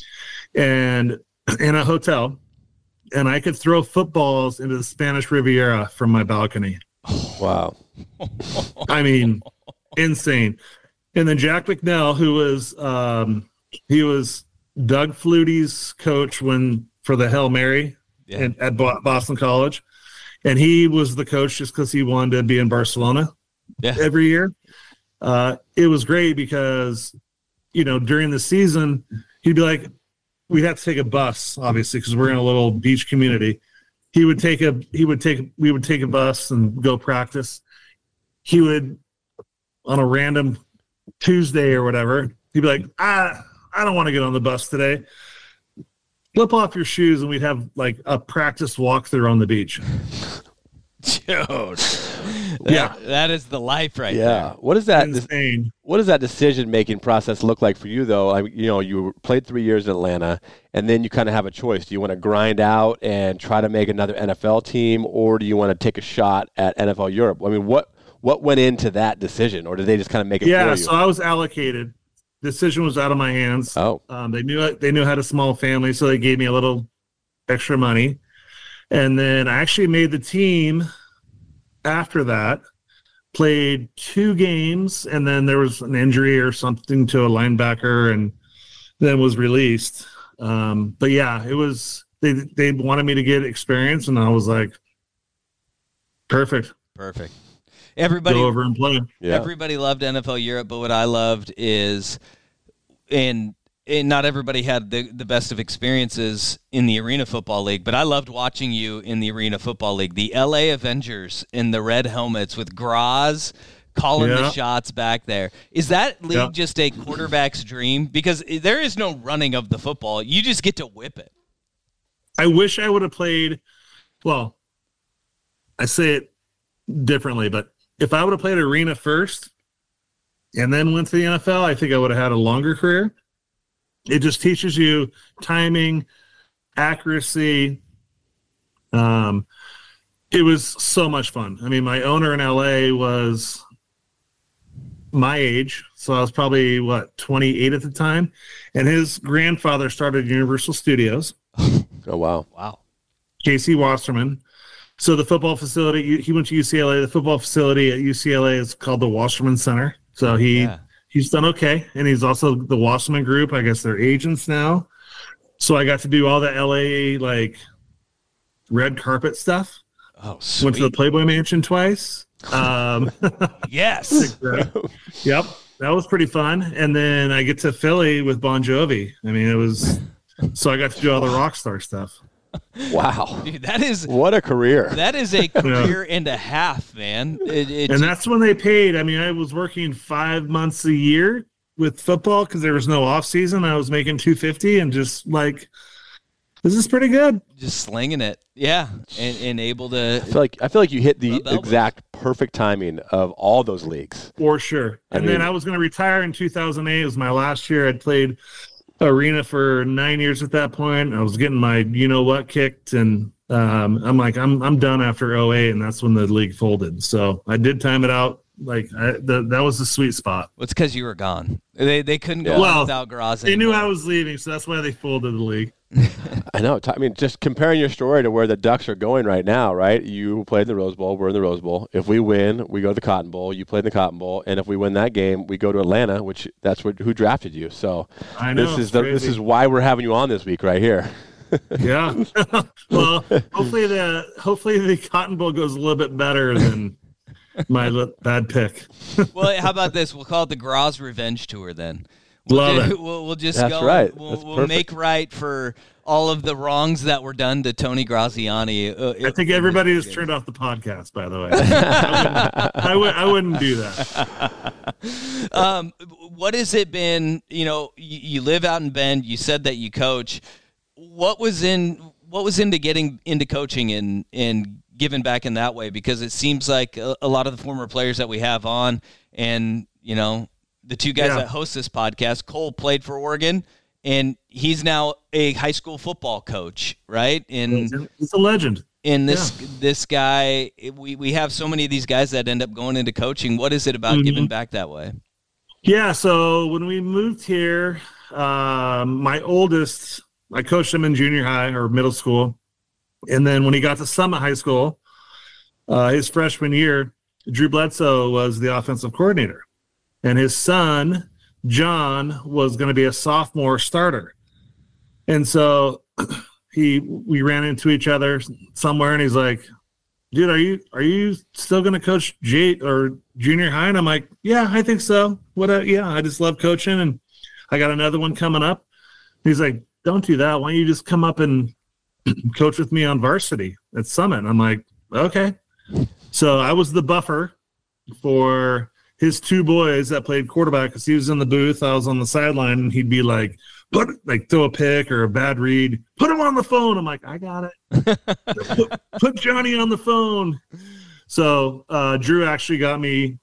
and in a hotel, and I could throw footballs into the Spanish Riviera from my balcony. Wow. I mean, insane. And then Jack McNeil, who was he was Doug Flutie's coach for the Hail Mary at Boston College, and he was the coach just because he wanted to be in Barcelona every year. It was great because, during the season, he'd be like, we'd have to take a bus, obviously, because we're in a little beach community. We would take a bus and go practice. He would, on a random Tuesday or whatever, he'd be like, I don't want to get on the bus today. Flip off your shoes, and we'd have like a practice walkthrough on the beach. Dude. That is the life right there. Yeah. What does that decision-making process look like for you, though? You played 3 years in Atlanta, and then you kind of have a choice. Do you want to grind out and try to make another NFL team, or do you want to take a shot at NFL Europe? I mean, what went into that decision, or did they just kind of make it for you? Yeah, so I was allocated. Decision was out of my hands. Oh. They knew I had a small family, so they gave me a little extra money. And then I actually made the team after that, played 2 games, and then there was an injury or something to a linebacker, and then was released. But yeah, it was they wanted me to get experience, and I was like, perfect. Everybody go over and play. Yeah. Everybody loved NFL Europe, but what I loved is, and not everybody had the best of experiences in the Arena Football League, but I loved watching you in the Arena Football League. The LA Avengers in the red helmets with Graz calling the shots back there. Is that league just a quarterback's dream? Because there is no running of the football. You just get to whip it. I wish I would have played, well, I say it differently, but if I would have played Arena first and then went to the NFL, I think I would have had a longer career. It just teaches you timing, accuracy. It was so much fun. I mean, my owner in LA was my age, so I was probably 28 at the time, and his grandfather started Universal Studios. Oh wow! Casey Wasserman. So the football facility, he went to UCLA. The football facility at UCLA is called the Wasserman Center. So he's done okay, and he's also the Wasserman Group. I guess they're agents now. So I got to do all the LA red carpet stuff. Oh, sweet. Went to the Playboy Mansion twice. Yes. Yep. That was pretty fun. And then I get to Philly with Bon Jovi. I mean, it was so I got to do all the rock star stuff. Wow. Dude, that is what a career. That is a career and a half, man. And that's when they paid. I mean, I was working 5 months a year with football because there was no off season. I was making $250 and just this is pretty good. Just slinging it. Yeah. And able to I feel like you hit the exact perfect timing of all those leagues. For sure. And then I was going to retire in 2008. It was my last year. I'd played Arena for 9 years at that point. I was getting my you-know-what kicked, and I'm like, I'm done after 2008, and that's when the league folded. So I did time it out. That was the sweet spot. Well, it's because you were gone. They couldn't go on without Graz anymore. They knew I was leaving, so that's why they folded the league. I know. I mean, just comparing your story to where the Ducks are going right now, right? You played in the Rose Bowl. We're in the Rose Bowl. If we win, we go to the Cotton Bowl. You played in the Cotton Bowl, and if we win that game, we go to Atlanta, which who drafted you. So I know, this is why we're having you on this week right here. Yeah. Well, hopefully the Cotton Bowl goes a little bit better than my bad pick. Well, how about this? We'll call it the Graz Revenge Tour then. Love it. We'll just That's go. Right. We'll make right for all of the wrongs that were done to Tony Graziani. I think everybody has turned off the podcast, by the way. I wouldn't do that. What has it been? You live out in Bend. You said that you coach. What was into getting into coaching and giving back in that way? Because it seems like a lot of the former players that we have on, and the two guys that host this podcast, Cole played for Oregon, and he's now a high school football coach, right? And he's a legend. And this guy, we have so many of these guys that end up going into coaching. What is it about giving back that way? Yeah, so when we moved here, my oldest, I coached him in junior high or middle school. And then when he got to Summit High School, his freshman year, Drew Bledsoe was the offensive coordinator. And his son, John, was going to be a sophomore starter. And so we ran into each other somewhere, and he's like, dude, are you still going to coach junior high? And I'm like, yeah, I think so. I just love coaching, and I got another one coming up. He's like, don't do that. Why don't you just come up and coach with me on varsity at Summit? And I'm like, okay. So I was the buffer for his two boys that played quarterback, because he was in the booth, I was on the sideline, and he'd be like, throw a pick or a bad read, put him on the phone. I'm like, I got it. put Johnny on the phone. So Drew actually got me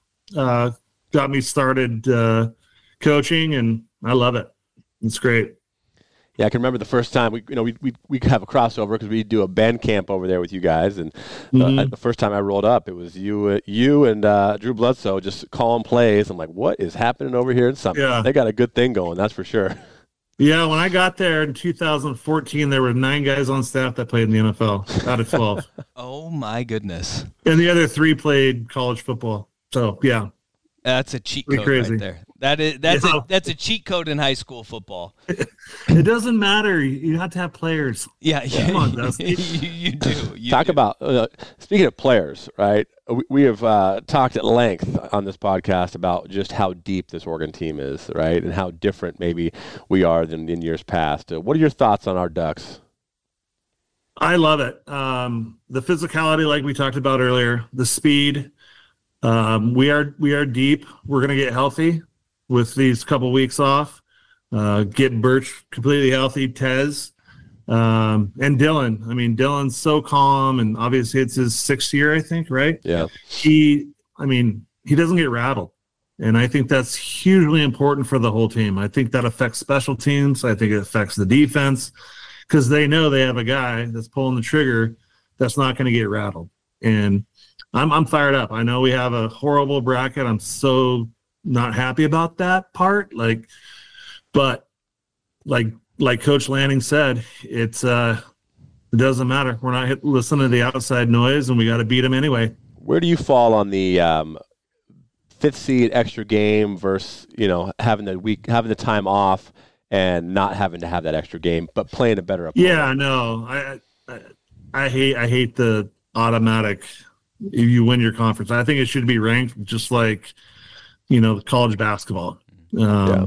started coaching, and I love it. It's great. Yeah, I can remember the first time we have a crossover because we do a band camp over there with you guys, and the first time I rolled up, it was you and Drew Bledsoe just calling plays. I'm like, what is happening over here in Summit? Yeah. They got a good thing going, that's for sure. Yeah, when I got there in 2014, there were 9 guys on staff that played in the NFL out of 12. Oh my goodness! And the other 3 played college football. So yeah, that's a cheat pretty code crazy. right there. That's a cheat code in high school football. It doesn't matter. You have to have players. Yeah. Come on, Dusty. You do. Talk about speaking of players, right? We have talked at length on this podcast about just how deep this Oregon team is, right, and how different maybe we are than in years past. What are your thoughts on our Ducks? I love it. The physicality, like we talked about earlier, the speed. We are deep. We're going to get healthy with these couple weeks off. Get Birch completely healthy, Tez, and Dylan. I mean, Dylan's so calm, and obviously it's his 6th year, I think, right? Yeah. He doesn't get rattled, and I think that's hugely important for the whole team. I think that affects special teams. I think it affects the defense because they know they have a guy that's pulling the trigger that's not going to get rattled. And I'm fired up. I know we have a horrible bracket. I'm so not happy about that part. But Coach Lanning said, it doesn't matter. We're not listening to the outside noise, and we got to beat them anyway. Where do you fall on the 5th seed extra game versus having the time off and not having to have that extra game, but playing a better opponent? Yeah, no, I hate the automatic. If you win your conference, I think it should be ranked just like college basketball. And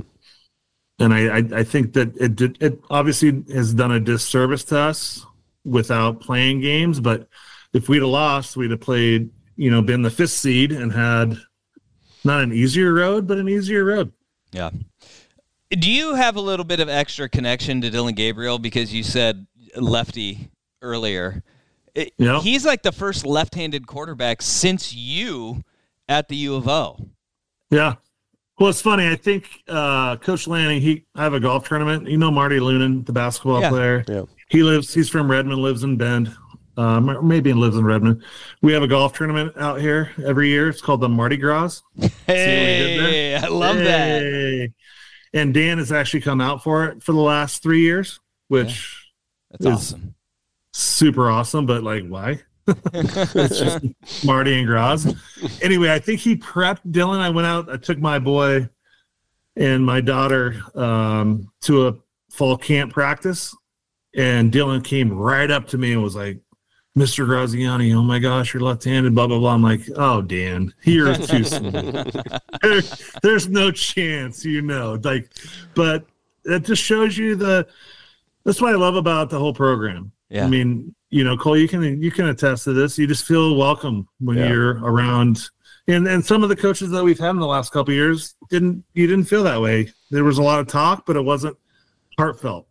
I think that it obviously has done a disservice to us without playing games. But if we'd have lost, we'd have played, been the 5th seed and had not an easier road, but an easier road. Yeah. Do you have a little bit of extra connection to Dylan Gabriel because you said lefty earlier? He's like the first left-handed quarterback since you at the U of O. Yeah. Well, it's funny. I think Coach Lanning, I have a golf tournament. Marty Lunan, the basketball player. Yeah. He's from Redmond, lives in Bend. Maybe lives in Redmond. We have a golf tournament out here every year. It's called the Mardi Gras. Hey, I love that. And Dan has actually come out for it for the last 3 years, which that's awesome. Super awesome, but why? It's just Marty and Gras. Anyway, I think he prepped Dylan. I took my boy and my daughter to a fall camp practice, and Dylan came right up to me and was like, "Mr. Graziani, oh my gosh, you're left-handed, blah, blah, blah." I'm like, "Oh, Dan, you're too small. There's no chance, but it just shows you that's what I love about the whole program. Yeah. I mean, Cole, you can attest to this. You just feel welcome when you're around. And some of the coaches that we've had in the last couple of years you didn't feel that way. There was a lot of talk, but it wasn't heartfelt.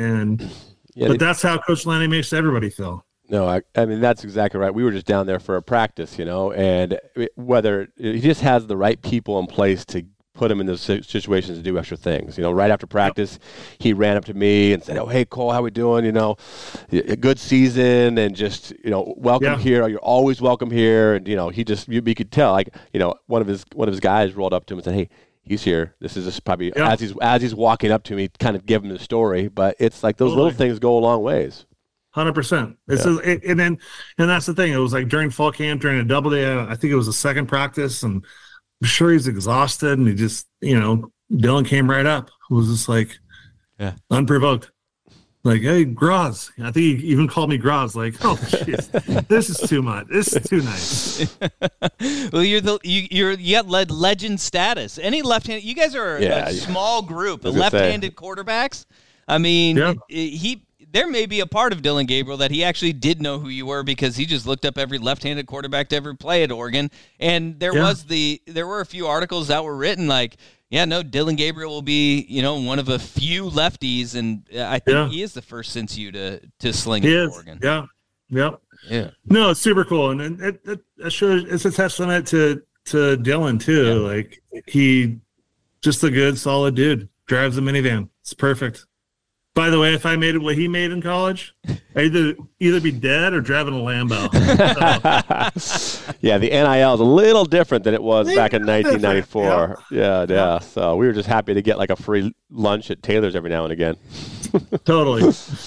But that's how Coach Lanning makes everybody feel. No, I mean, that's exactly right. We were just down there for a practice, and whether he just has the right people in place to put him in those situations to do extra things. Right after practice, he ran up to me and said, "Oh, hey, Cole, how we doing? A good season, and just, welcome here. You're always welcome here." And, he just, you could tell, one of his guys rolled up to him and said, "Hey, he's here." This is just probably as he's walking up to me, kind of give him the story. But it's like those little things go a long ways. 100%. And that's the thing. It was during fall camp, during a double day. I think it was the second practice, and I'm sure he's exhausted, and he just, Dylan came right up. It was just unprovoked. Hey, Graz. I think he even called me Graz. Oh, jeez, this is too much. This is too nice. Well, you got legend status. Any left-handed, you guys are a small group of left-handed quarterbacks. I mean, there may be a part of Dylan Gabriel that he actually did know who you were because he just looked up every left-handed quarterback to ever play at Oregon. And there were a few articles that were written Dylan Gabriel will be, one of a few lefties, and I think he is the first since you to sling it at Oregon. Yeah. No, it's super cool, and it shows, it's a testament to Dylan too. Yeah. He just a good, solid dude. Drives a minivan. It's perfect. By the way, if I made it what he made in college, I'd either be dead or driving a Lambo. Yeah, the NIL is a little different than it was back in 1994. Yeah. So we were just happy to get a free lunch at Taylor's every now and again. Totally,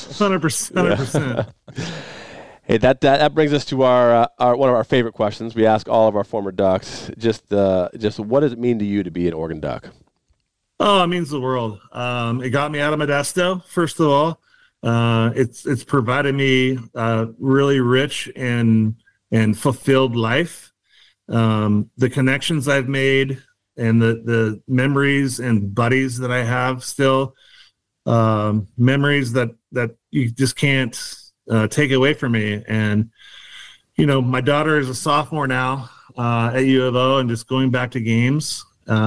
100%. Hey, that brings us to our one of our favorite questions. We ask all of our former Ducks just what does it mean to you to be an Oregon Duck? Oh, it means the world. It got me out of Modesto, first of all. It's provided me really rich and fulfilled life. The connections I've made and the memories and buddies that I have still, memories that you just can't take away from me. And, my daughter is a sophomore now at U of O, and just going back to games,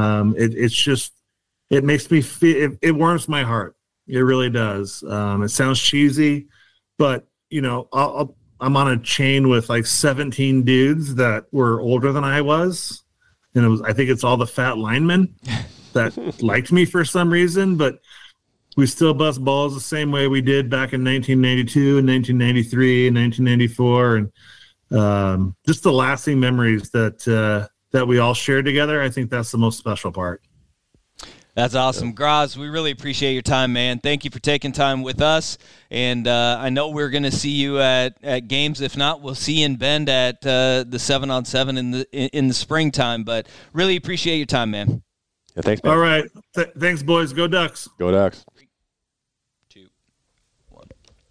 it makes me feel, it warms my heart. It really does. It sounds cheesy, but I'm on a chain with like 17 dudes that were older than I was. And I think it's all the fat linemen that liked me for some reason, but we still bust balls the same way we did back in 1992 and 1993 and 1994. And just the lasting memories that we all shared together. I think that's the most special part. That's awesome. Graz, we really appreciate your time, man. Thank you for taking time with us. And I know we're going to see you at games. If not, we'll see you in Bend at the 7-on-7 in the springtime. But really appreciate your time, man. Yeah, thanks, man. All right. Thanks, boys. Go Ducks. Go Ducks. 3, 2, 1.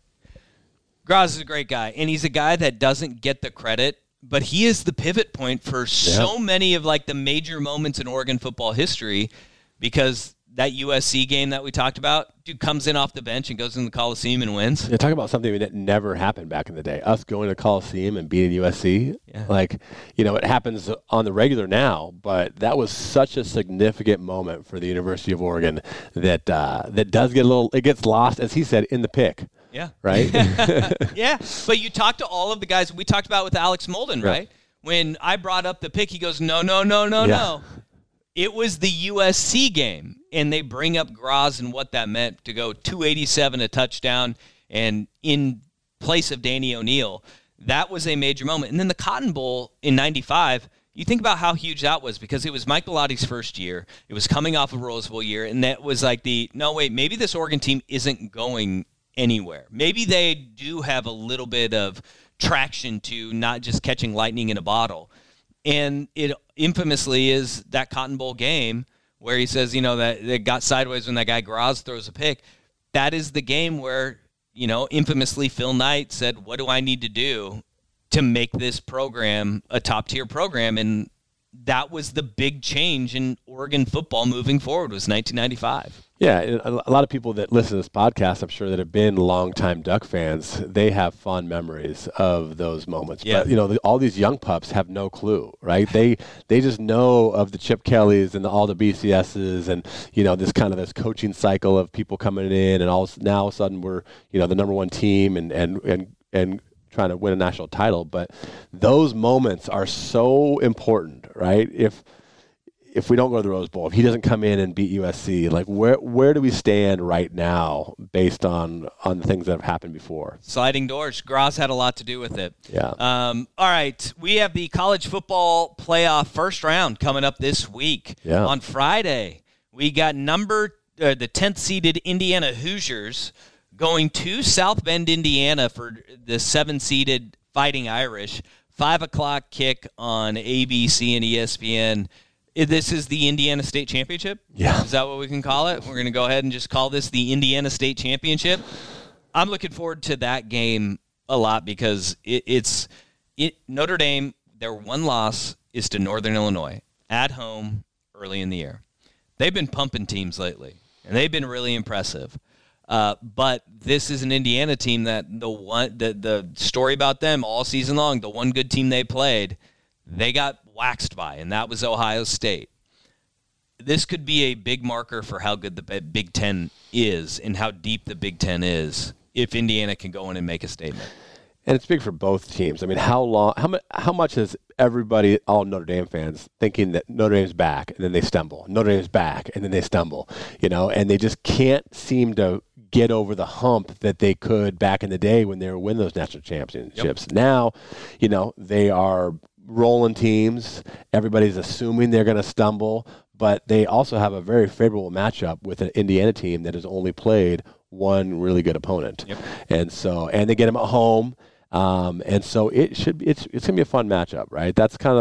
Graz is a great guy, and he's a guy that doesn't get the credit, but he is the pivot point for so many of like the major moments in Oregon football history. Because that USC game that we talked about, dude comes in off the bench and goes in the Coliseum and wins. Yeah, talk about something that never happened back in the day. Us going to Coliseum and beating USC. Yeah. It happens on the regular now, but that was such a significant moment for the University of Oregon that does get it gets lost, as he said, in the pick. Yeah. Right? Yeah. But you talk to all of the guys we talked about with Alex Molden, right? When I brought up the pick, he goes, no. It was the USC game, and they bring up Graz and what that meant to go 287 a touchdown, and in place of Danny O'Neal. That was a major moment. And then the Cotton Bowl in 95, you think about how huge that was because it was Mike Belotti's first year. It was coming off a Rose Bowl year, and that was like maybe this Oregon team isn't going anywhere. Maybe they do have a little bit of traction to not just catching lightning in a bottle. And it infamously is that Cotton Bowl game where he says, that it got sideways when that guy Graz throws a pick. That is the game where, infamously Phil Knight said, what do I need to do to make this program a top-tier program? And that was the big change in Oregon football moving forward was 1995. Yeah, a lot of people that listen to this podcast, I'm sure, that have been longtime Duck fans, they have fond memories of those moments. Yeah. But, all these young pups have no clue, right? They just know of the Chip Kellys and all the BCSs and, this coaching cycle of people coming in, and now all of a sudden we're, the number one team and trying to win a national title. But those moments are so important, right? If we don't go to the Rose Bowl, if he doesn't come in and beat USC, like where do we stand right now based on the things that have happened before? Sliding doors. Graz had a lot to do with it. Yeah. All right. We have the college football playoff first round coming up this week. Yeah. On Friday, we got the 10th seeded Indiana Hoosiers going to South Bend, Indiana for the 7th seeded Fighting Irish. 5 o'clock kick on ABC and ESPN. This is the Indiana State Championship? Yeah. Is that what we can call it? We're going to go ahead and just call this the Indiana State Championship. I'm looking forward to that game a lot because Notre Dame, their one loss is to Northern Illinois at home early in the year. They've been pumping teams lately, and they've been really impressive. But this is an Indiana team that the story about them all season long, the one good team they played, they got waxed by, and that was Ohio State. This could be a big marker for how good the Big Ten is and how deep the Big Ten is if Indiana can go in and make a statement. And it's big for both teams. I mean, how much is everybody, all Notre Dame fans, thinking that Notre Dame's back and then they stumble. Notre Dame's back and then they stumble, and they just can't seem to get over the hump that they could back in the day when they were winning those national championships. Yep. Now, they are rolling teams. Everybody's assuming they're going to stumble, but they also have a very favorable matchup with an Indiana team that has only played one really good opponent. Yep. And they get them at home. And so it's going to be a fun matchup, right? That's kind of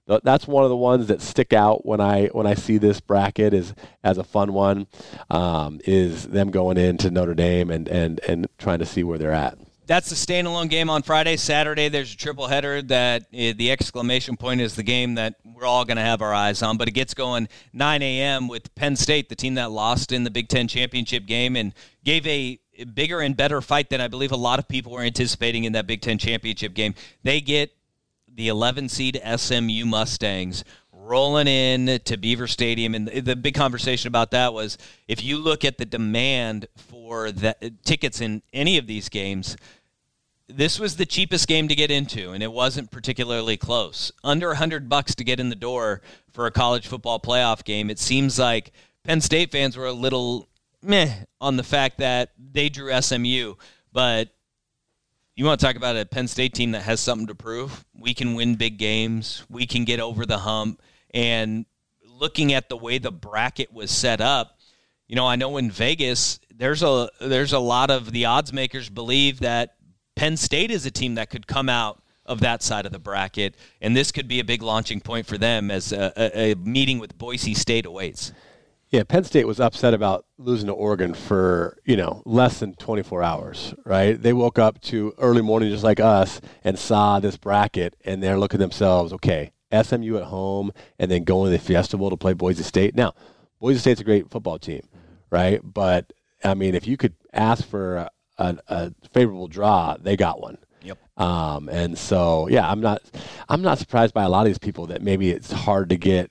that's one of the ones that stick out when I see this bracket as a fun one, is them going into Notre Dame and trying to see where they're at. That's the standalone game on Friday. Saturday, there's a triple header that the exclamation point is the game that we're all going to have our eyes on. But it gets going 9 a.m. with Penn State, the team that lost in the Big Ten championship game and gave a bigger and better fight than I believe a lot of people were anticipating in that Big Ten championship game. They get the 11 seed SMU Mustangs rolling in to Beaver Stadium, and the big conversation about that was if you look at the demand for the tickets in any of these games, this was the cheapest game to get into, and it wasn't particularly close. Under $100 to get in the door for a college football playoff game. It seems like Penn State fans were a little meh on the fact that they drew SMU, but you want to talk about a Penn State team that has something to prove? We can win big games. We can get over the hump. And looking at the way the bracket was set up, I know in Vegas there's a lot of the odds makers believe that Penn State is a team that could come out of that side of the bracket, and this could be a big launching point for them as a meeting with Boise State awaits. Yeah, Penn State was upset about losing to Oregon for, less than 24 hours, right? They woke up to early morning just like us and saw this bracket, and they're looking at themselves, okay, SMU at home and then going to the Fiesta Bowl to play Boise State. Now, Boise State's a great football team, right? But, if you could ask for a favorable draw, they got one. Yep. And so, yeah, I'm not surprised by a lot of these people that maybe it's hard to get,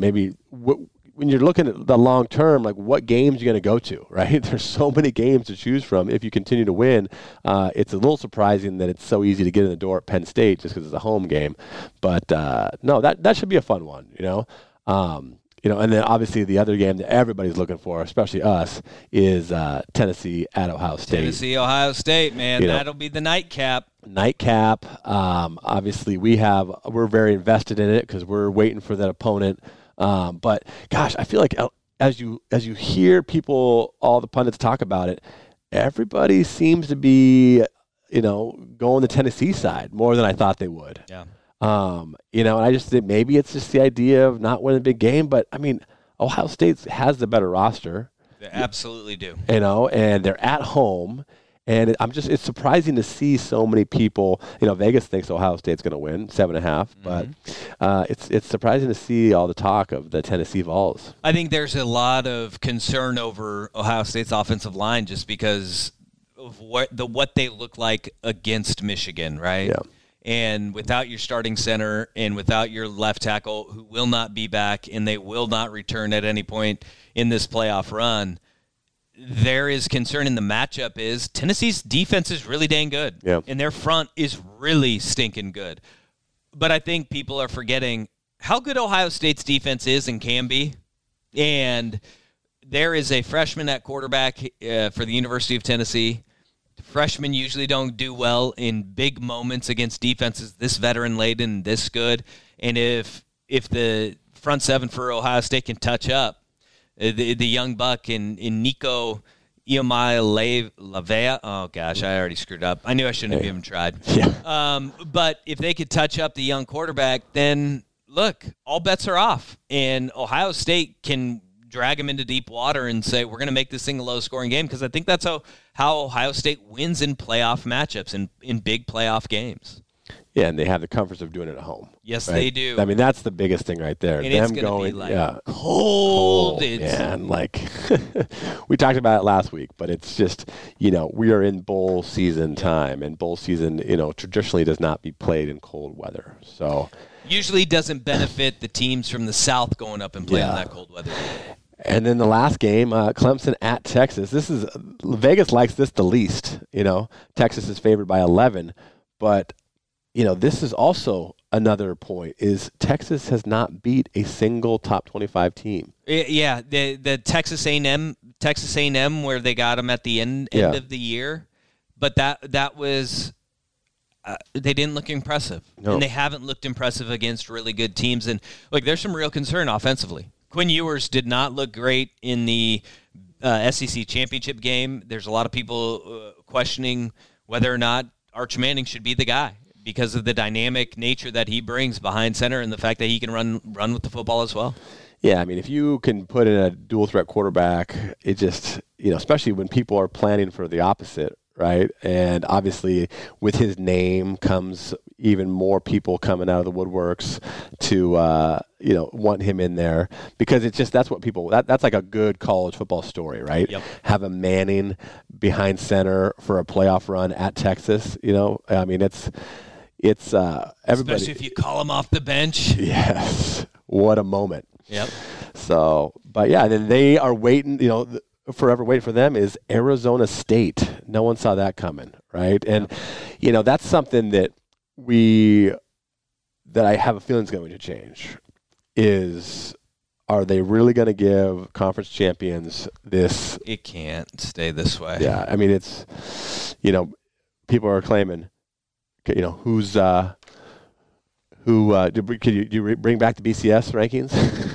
when you're looking at the long term, like what games you're going to go to, right? There's so many games to choose from. If you continue to win, it's a little surprising that it's so easy to get in the door at Penn State just because it's a home game. But no, that should be a fun one, and then obviously the other game that everybody's looking for, especially us, is Tennessee at Ohio State. Tennessee, Ohio State, man, that'll be the nightcap. Obviously we're very invested in it because we're waiting for that opponent. But gosh, I feel like as you hear people, all the pundits talk about it, everybody seems to be, going the Tennessee side more than I thought they would. Yeah. And I just think maybe it's just the idea of not winning a big game, but Ohio State has the better roster. They absolutely do. And they're at home. And it's surprising to see so many people. Vegas thinks Ohio State's going to win 7.5, but it's surprising to see all the talk of the Tennessee Vols. I think there's a lot of concern over Ohio State's offensive line just because of what they look like against Michigan, right? Yeah. And without your starting center and without your left tackle, who will not be back and they will not return at any point in this playoff run, there is concern in the matchup is Tennessee's defense is really dang good. Yeah. And their front is really stinking good. But I think people are forgetting how good Ohio State's defense is and can be. And there is a freshman at quarterback for the University of Tennessee. Freshmen usually don't do well in big moments against defenses this veteran-laden, this good. And if the front seven for Ohio State can touch up, the young buck in Nico Iamaleava. Oh, gosh, I already screwed up. I knew I shouldn't have even tried. Yeah. But if they could touch up the young quarterback, then, look, all bets are off. And Ohio State can drag them into deep water and say, we're going to make this thing a low-scoring game, because I think that's how Ohio State wins in playoff matchups, in big playoff games. Yeah, and they have the comforts of doing it at home. Yes, right? they do. I mean, that's the biggest thing right there. And them it's going to be like cold. It's, man, like we talked about it last week, but it's just, we are in bowl season time, and bowl season, traditionally does not be played in cold weather. So usually doesn't benefit the teams from the South going up and playing in that cold weather. And then the last game, Clemson at Texas. Vegas likes this the least. Texas is favored by 11, but this is also another point, is Texas has not beat a single top 25 team. Yeah, the Texas A&M where they got them at the end of the year, but that was they didn't look impressive. No. And they haven't looked impressive against really good teams. And look, there's some real concern offensively. Quinn Ewers did not look great in the SEC championship game. There's a lot of people questioning whether or not Arch Manning should be the guy. because of the dynamic nature that he brings behind center and the fact that he can run with the football as well. Yeah, I mean, if you can put in a dual threat quarterback, it just, especially when people are planning for the opposite, right? And obviously with his name comes even more people coming out of the woodworks to, want him in there, because it's just, that's what people, that's like a good college football story, right? Yep. Have a Manning behind center for a playoff run at Texas, I mean, it's everybody. Especially if you call him off the bench. Yes. What a moment. Yep. So, but yeah, then they are waiting, forever waiting for them is Arizona State. No one saw that coming, right? And, that's something that I have a feeling is going to change is, are they really going to give conference champions this? It can't stay this way. Yeah. I mean, it's, people are claiming, who's, could you bring back the BCS rankings?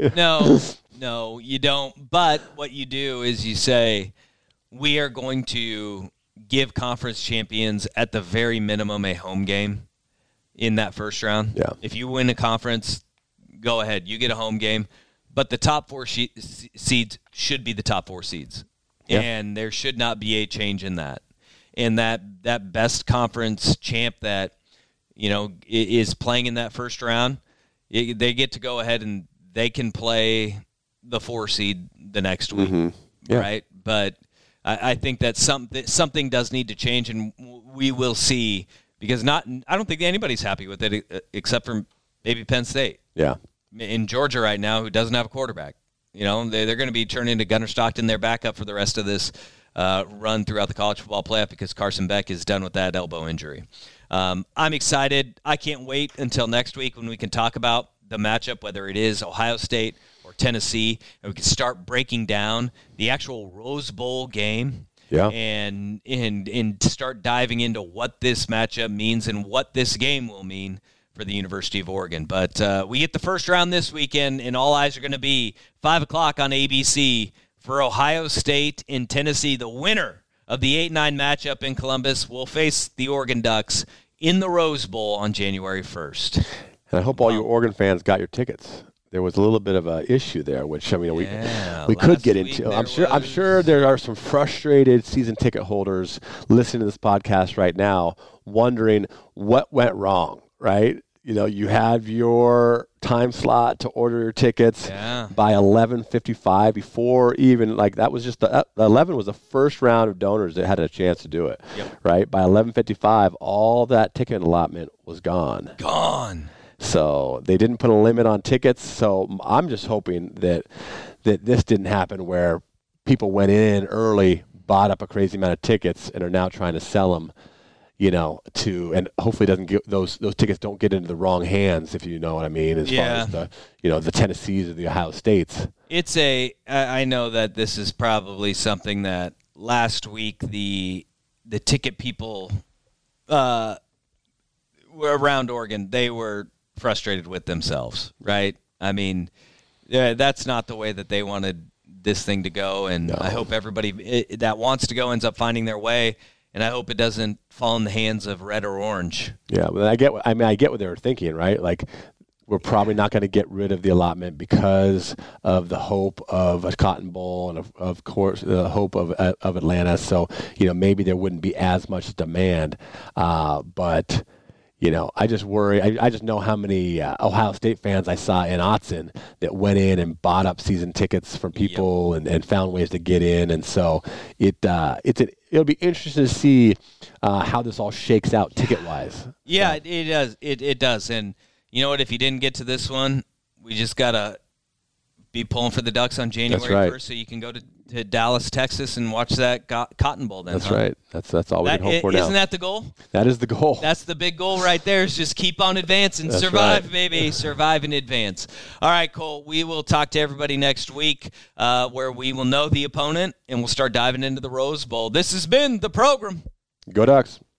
No, you don't. But what you do is you say, we are going to give conference champions at the very minimum a home game in that first round. Yeah. If you win a conference, go ahead. You get a home game. But the top 4 seeds should be the top 4 seeds. Yeah. And there should not be a change in that. And that best conference champ that, is playing in that first round, they get to go ahead and they can play the 4 seed the next week, yeah. right? But I think that something does need to change, and we will see, because I don't think anybody's happy with it except for maybe Penn State. Yeah. In Georgia right now, who doesn't have a quarterback. They're going to be turning to Gunnar Stockton, their backup, for the rest of this run throughout the college football playoff, because Carson Beck is done with that elbow injury. I'm excited. I can't wait until next week when we can talk about the matchup, whether it is Ohio State or Tennessee, and we can start breaking down the actual Rose Bowl game. Yeah. And start diving into what this matchup means and what this game will mean for the University of Oregon. But we get the first round this weekend, and all eyes are going to be 5 o'clock on ABC for Ohio State and Tennessee. The winner of the 8-9 matchup in Columbus will face the Oregon Ducks in the Rose Bowl on January 1st. And I hope all you Oregon fans got your tickets. There was a little bit of an issue there, which we could get into. I'm sure there are some frustrated season ticket holders listening to this podcast right now, wondering what went wrong. Right? You have your time slot to order your tickets by 11:55. Before even that was just the 11 was the first round of donors that had a chance to do it. Yep. Right? By 11:55, all that ticket allotment was gone. So they didn't put a limit on tickets. So I'm just hoping that this didn't happen, where people went in early, bought up a crazy amount of tickets, and are now trying to sell them, and hopefully doesn't get those tickets don't get into the wrong hands, if you know what I mean, as far as the Tennessees or the Ohio States. I know that this is probably something that last week the ticket people were around Oregon, they were frustrated with themselves, right? I mean, that's not the way that they wanted this thing to go, and no. I hope everybody that wants to go ends up finding their way, and I hope it doesn't fall in the hands of red or orange. Yeah, well, I get what they were thinking, right? Like, we're probably not going to get rid of the allotment because of the hope of a Cotton Bowl and, of course, the hope of Atlanta. So, maybe there wouldn't be as much demand, but I just worry. I just know how many Ohio State fans I saw in Autzen that went in and bought up season tickets from people and found ways to get in. And so it'll be interesting to see how this all shakes out ticket-wise. Yeah, it does. It does. And you know what? If you didn't get to this one, we just got to be pulling for the Ducks on January 1st, so you can go to Dallas, Texas, and watch that Cotton Bowl then. That's right. That's all we can hope for now. Isn't that the goal? That is the goal. That's the big goal right there, is just keep on advancing. Survive, baby. Survive and advance. All right, Cole, we will talk to everybody next week where we will know the opponent, and we'll start diving into the Rose Bowl. This has been the program. Go Ducks.